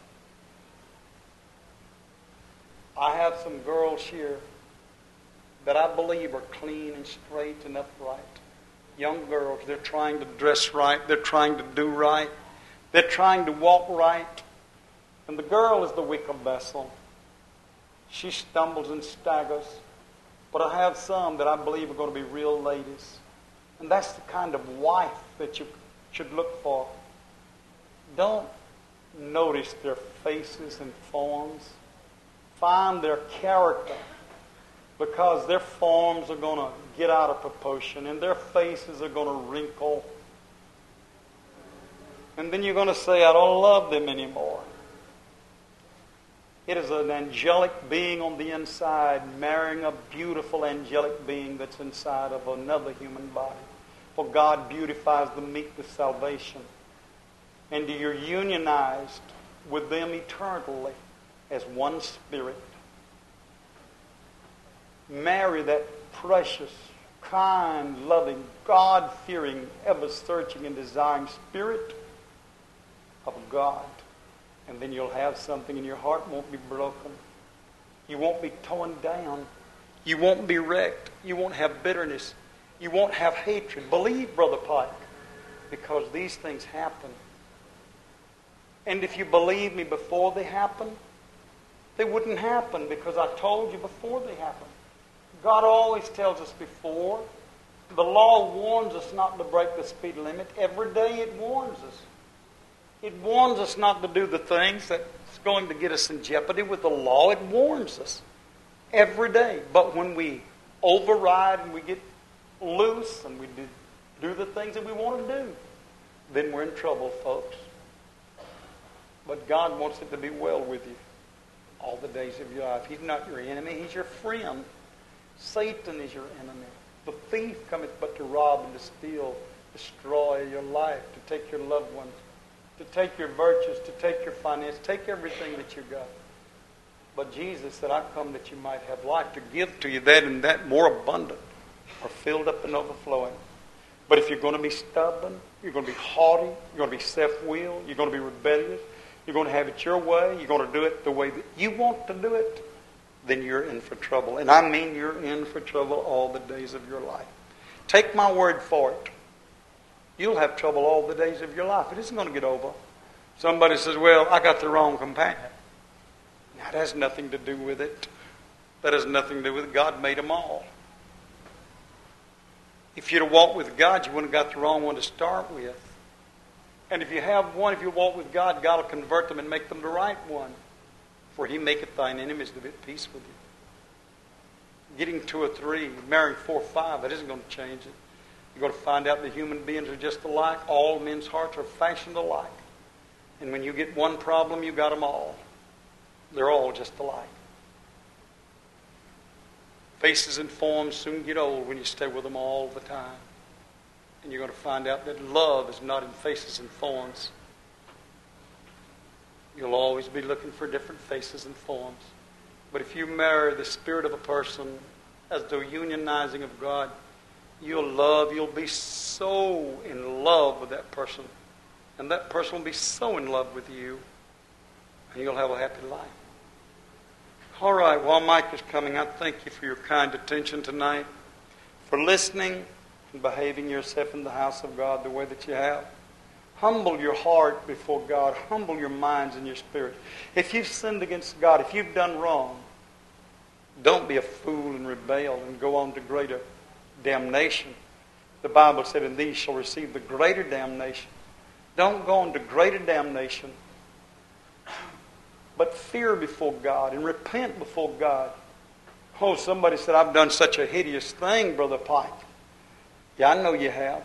I have some girls here that I believe are clean and straight and upright. Young girls, they're trying to dress right. They're trying to do right. They're trying to walk right. And the girl is the weaker vessel. She stumbles and staggers. But I have some that I believe are going to be real ladies. And that's the kind of wife that you should look for. Don't notice their faces and forms. Find their character. Because their forms are going to get out of proportion and their faces are going to wrinkle. And then you're going to say, I don't love them anymore. It is an angelic being on the inside marrying a beautiful angelic being that's inside of another human body. For God beautifies the meat with salvation. And you're unionized with them eternally as one spirit. Marry that precious, kind, loving, God-fearing, ever-searching and desiring spirit of God. And then you'll have something and your heart won't be broken. You won't be torn down. You won't be wrecked. You won't have bitterness. You won't have hatred. Believe, Brother Pike, because these things happen. And if you believe me before they happen, They wouldn't happen because I told you before they happen. God always tells us before. The law warns us not to break the speed limit. Every day it warns us. It warns us not to do the things that's going to get us in jeopardy with the law. It warns us every day. But when we override and we get loose and we do, do the things that we want to do, then we're in trouble, folks. But God wants it to be well with you all the days of your life. He's not your enemy. He's your friend. Satan is your enemy. The thief cometh but to rob and to steal, destroy your life, to take your loved ones, to take your virtues, to take your finance, take everything that you got. But Jesus said, I've come that you might have life, to give to you that and that more abundant, or filled up and overflowing. But if you're going to be stubborn, you're going to be haughty, you're going to be self-willed, you're going to be rebellious, you're going to have it your way, you're going to do it the way that you want to do it, then you're in for trouble. And I mean you're in for trouble all the days of your life. Take my word for it. You'll have trouble all the days of your life. It isn't going to get over. Somebody says, well, I got the wrong companion. That has nothing to do with it. That has nothing to do with it. God made them all. If you'd have walked with God, you wouldn't have got the wrong one to start with. And if you have one, if you walk with God, God will convert them and make them the right one. For He maketh thine enemies to be at peace with you. Getting two or three, marrying four or five, that isn't going to change it. You're going to find out that human beings are just alike. All men's hearts are fashioned alike. And when you get one problem, you got them all. They're all just alike. Faces and forms soon get old when you stay with them all the time. And you're going to find out that love is not in faces and forms. You'll always be looking for different faces and forms. But if you marry the spirit of a person as the unionizing of God, you'll love, you'll be so in love with that person. And that person will be so in love with you. And you'll have a happy life. All right, while Mike is coming, I thank you for your kind attention tonight, for listening and behaving yourself in the house of God the way that you have. Humble your heart before God. Humble your minds and your spirit. If you've sinned against God, if you've done wrong, don't be a fool and rebel and go on to greater damnation. The Bible said, and these shall receive the greater damnation. Don't go on to greater damnation, but fear before God and repent before God. Oh, somebody said, I've done such a hideous thing, Brother Pike. Yeah, I know you have.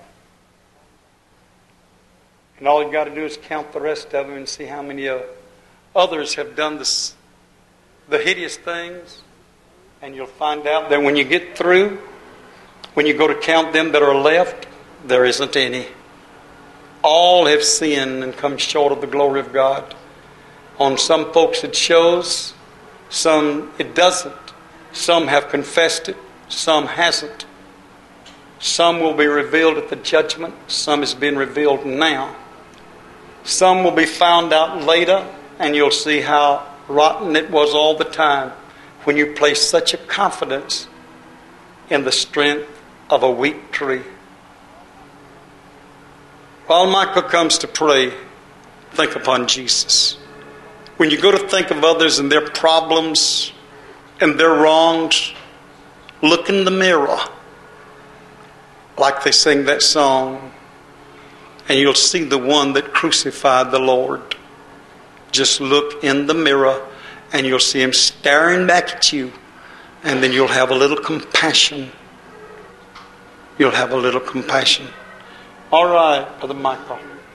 And all you've got to do is count the rest of them and see how many uh, others have done this, the hideous things. And you'll find out that when you get through, when you go to count them that are left, there isn't any. All have sinned and come short of the glory of God. On some folks it shows, some it doesn't. Some have confessed it, some hasn't. Some will be revealed at the judgment, some has been revealed now. Some will be found out later, and you'll see how rotten it was all the time when you place such a confidence in the strength of a weak tree. While Michael comes to pray, think upon Jesus. When you go to think of others and their problems and their wrongs, look in the mirror, like they sing that song, and you'll see the one that crucified the Lord. Just look in the mirror and you'll see Him staring back at you, and then you'll have a little compassion. You'll have a little compassion. All right, Brother Michael.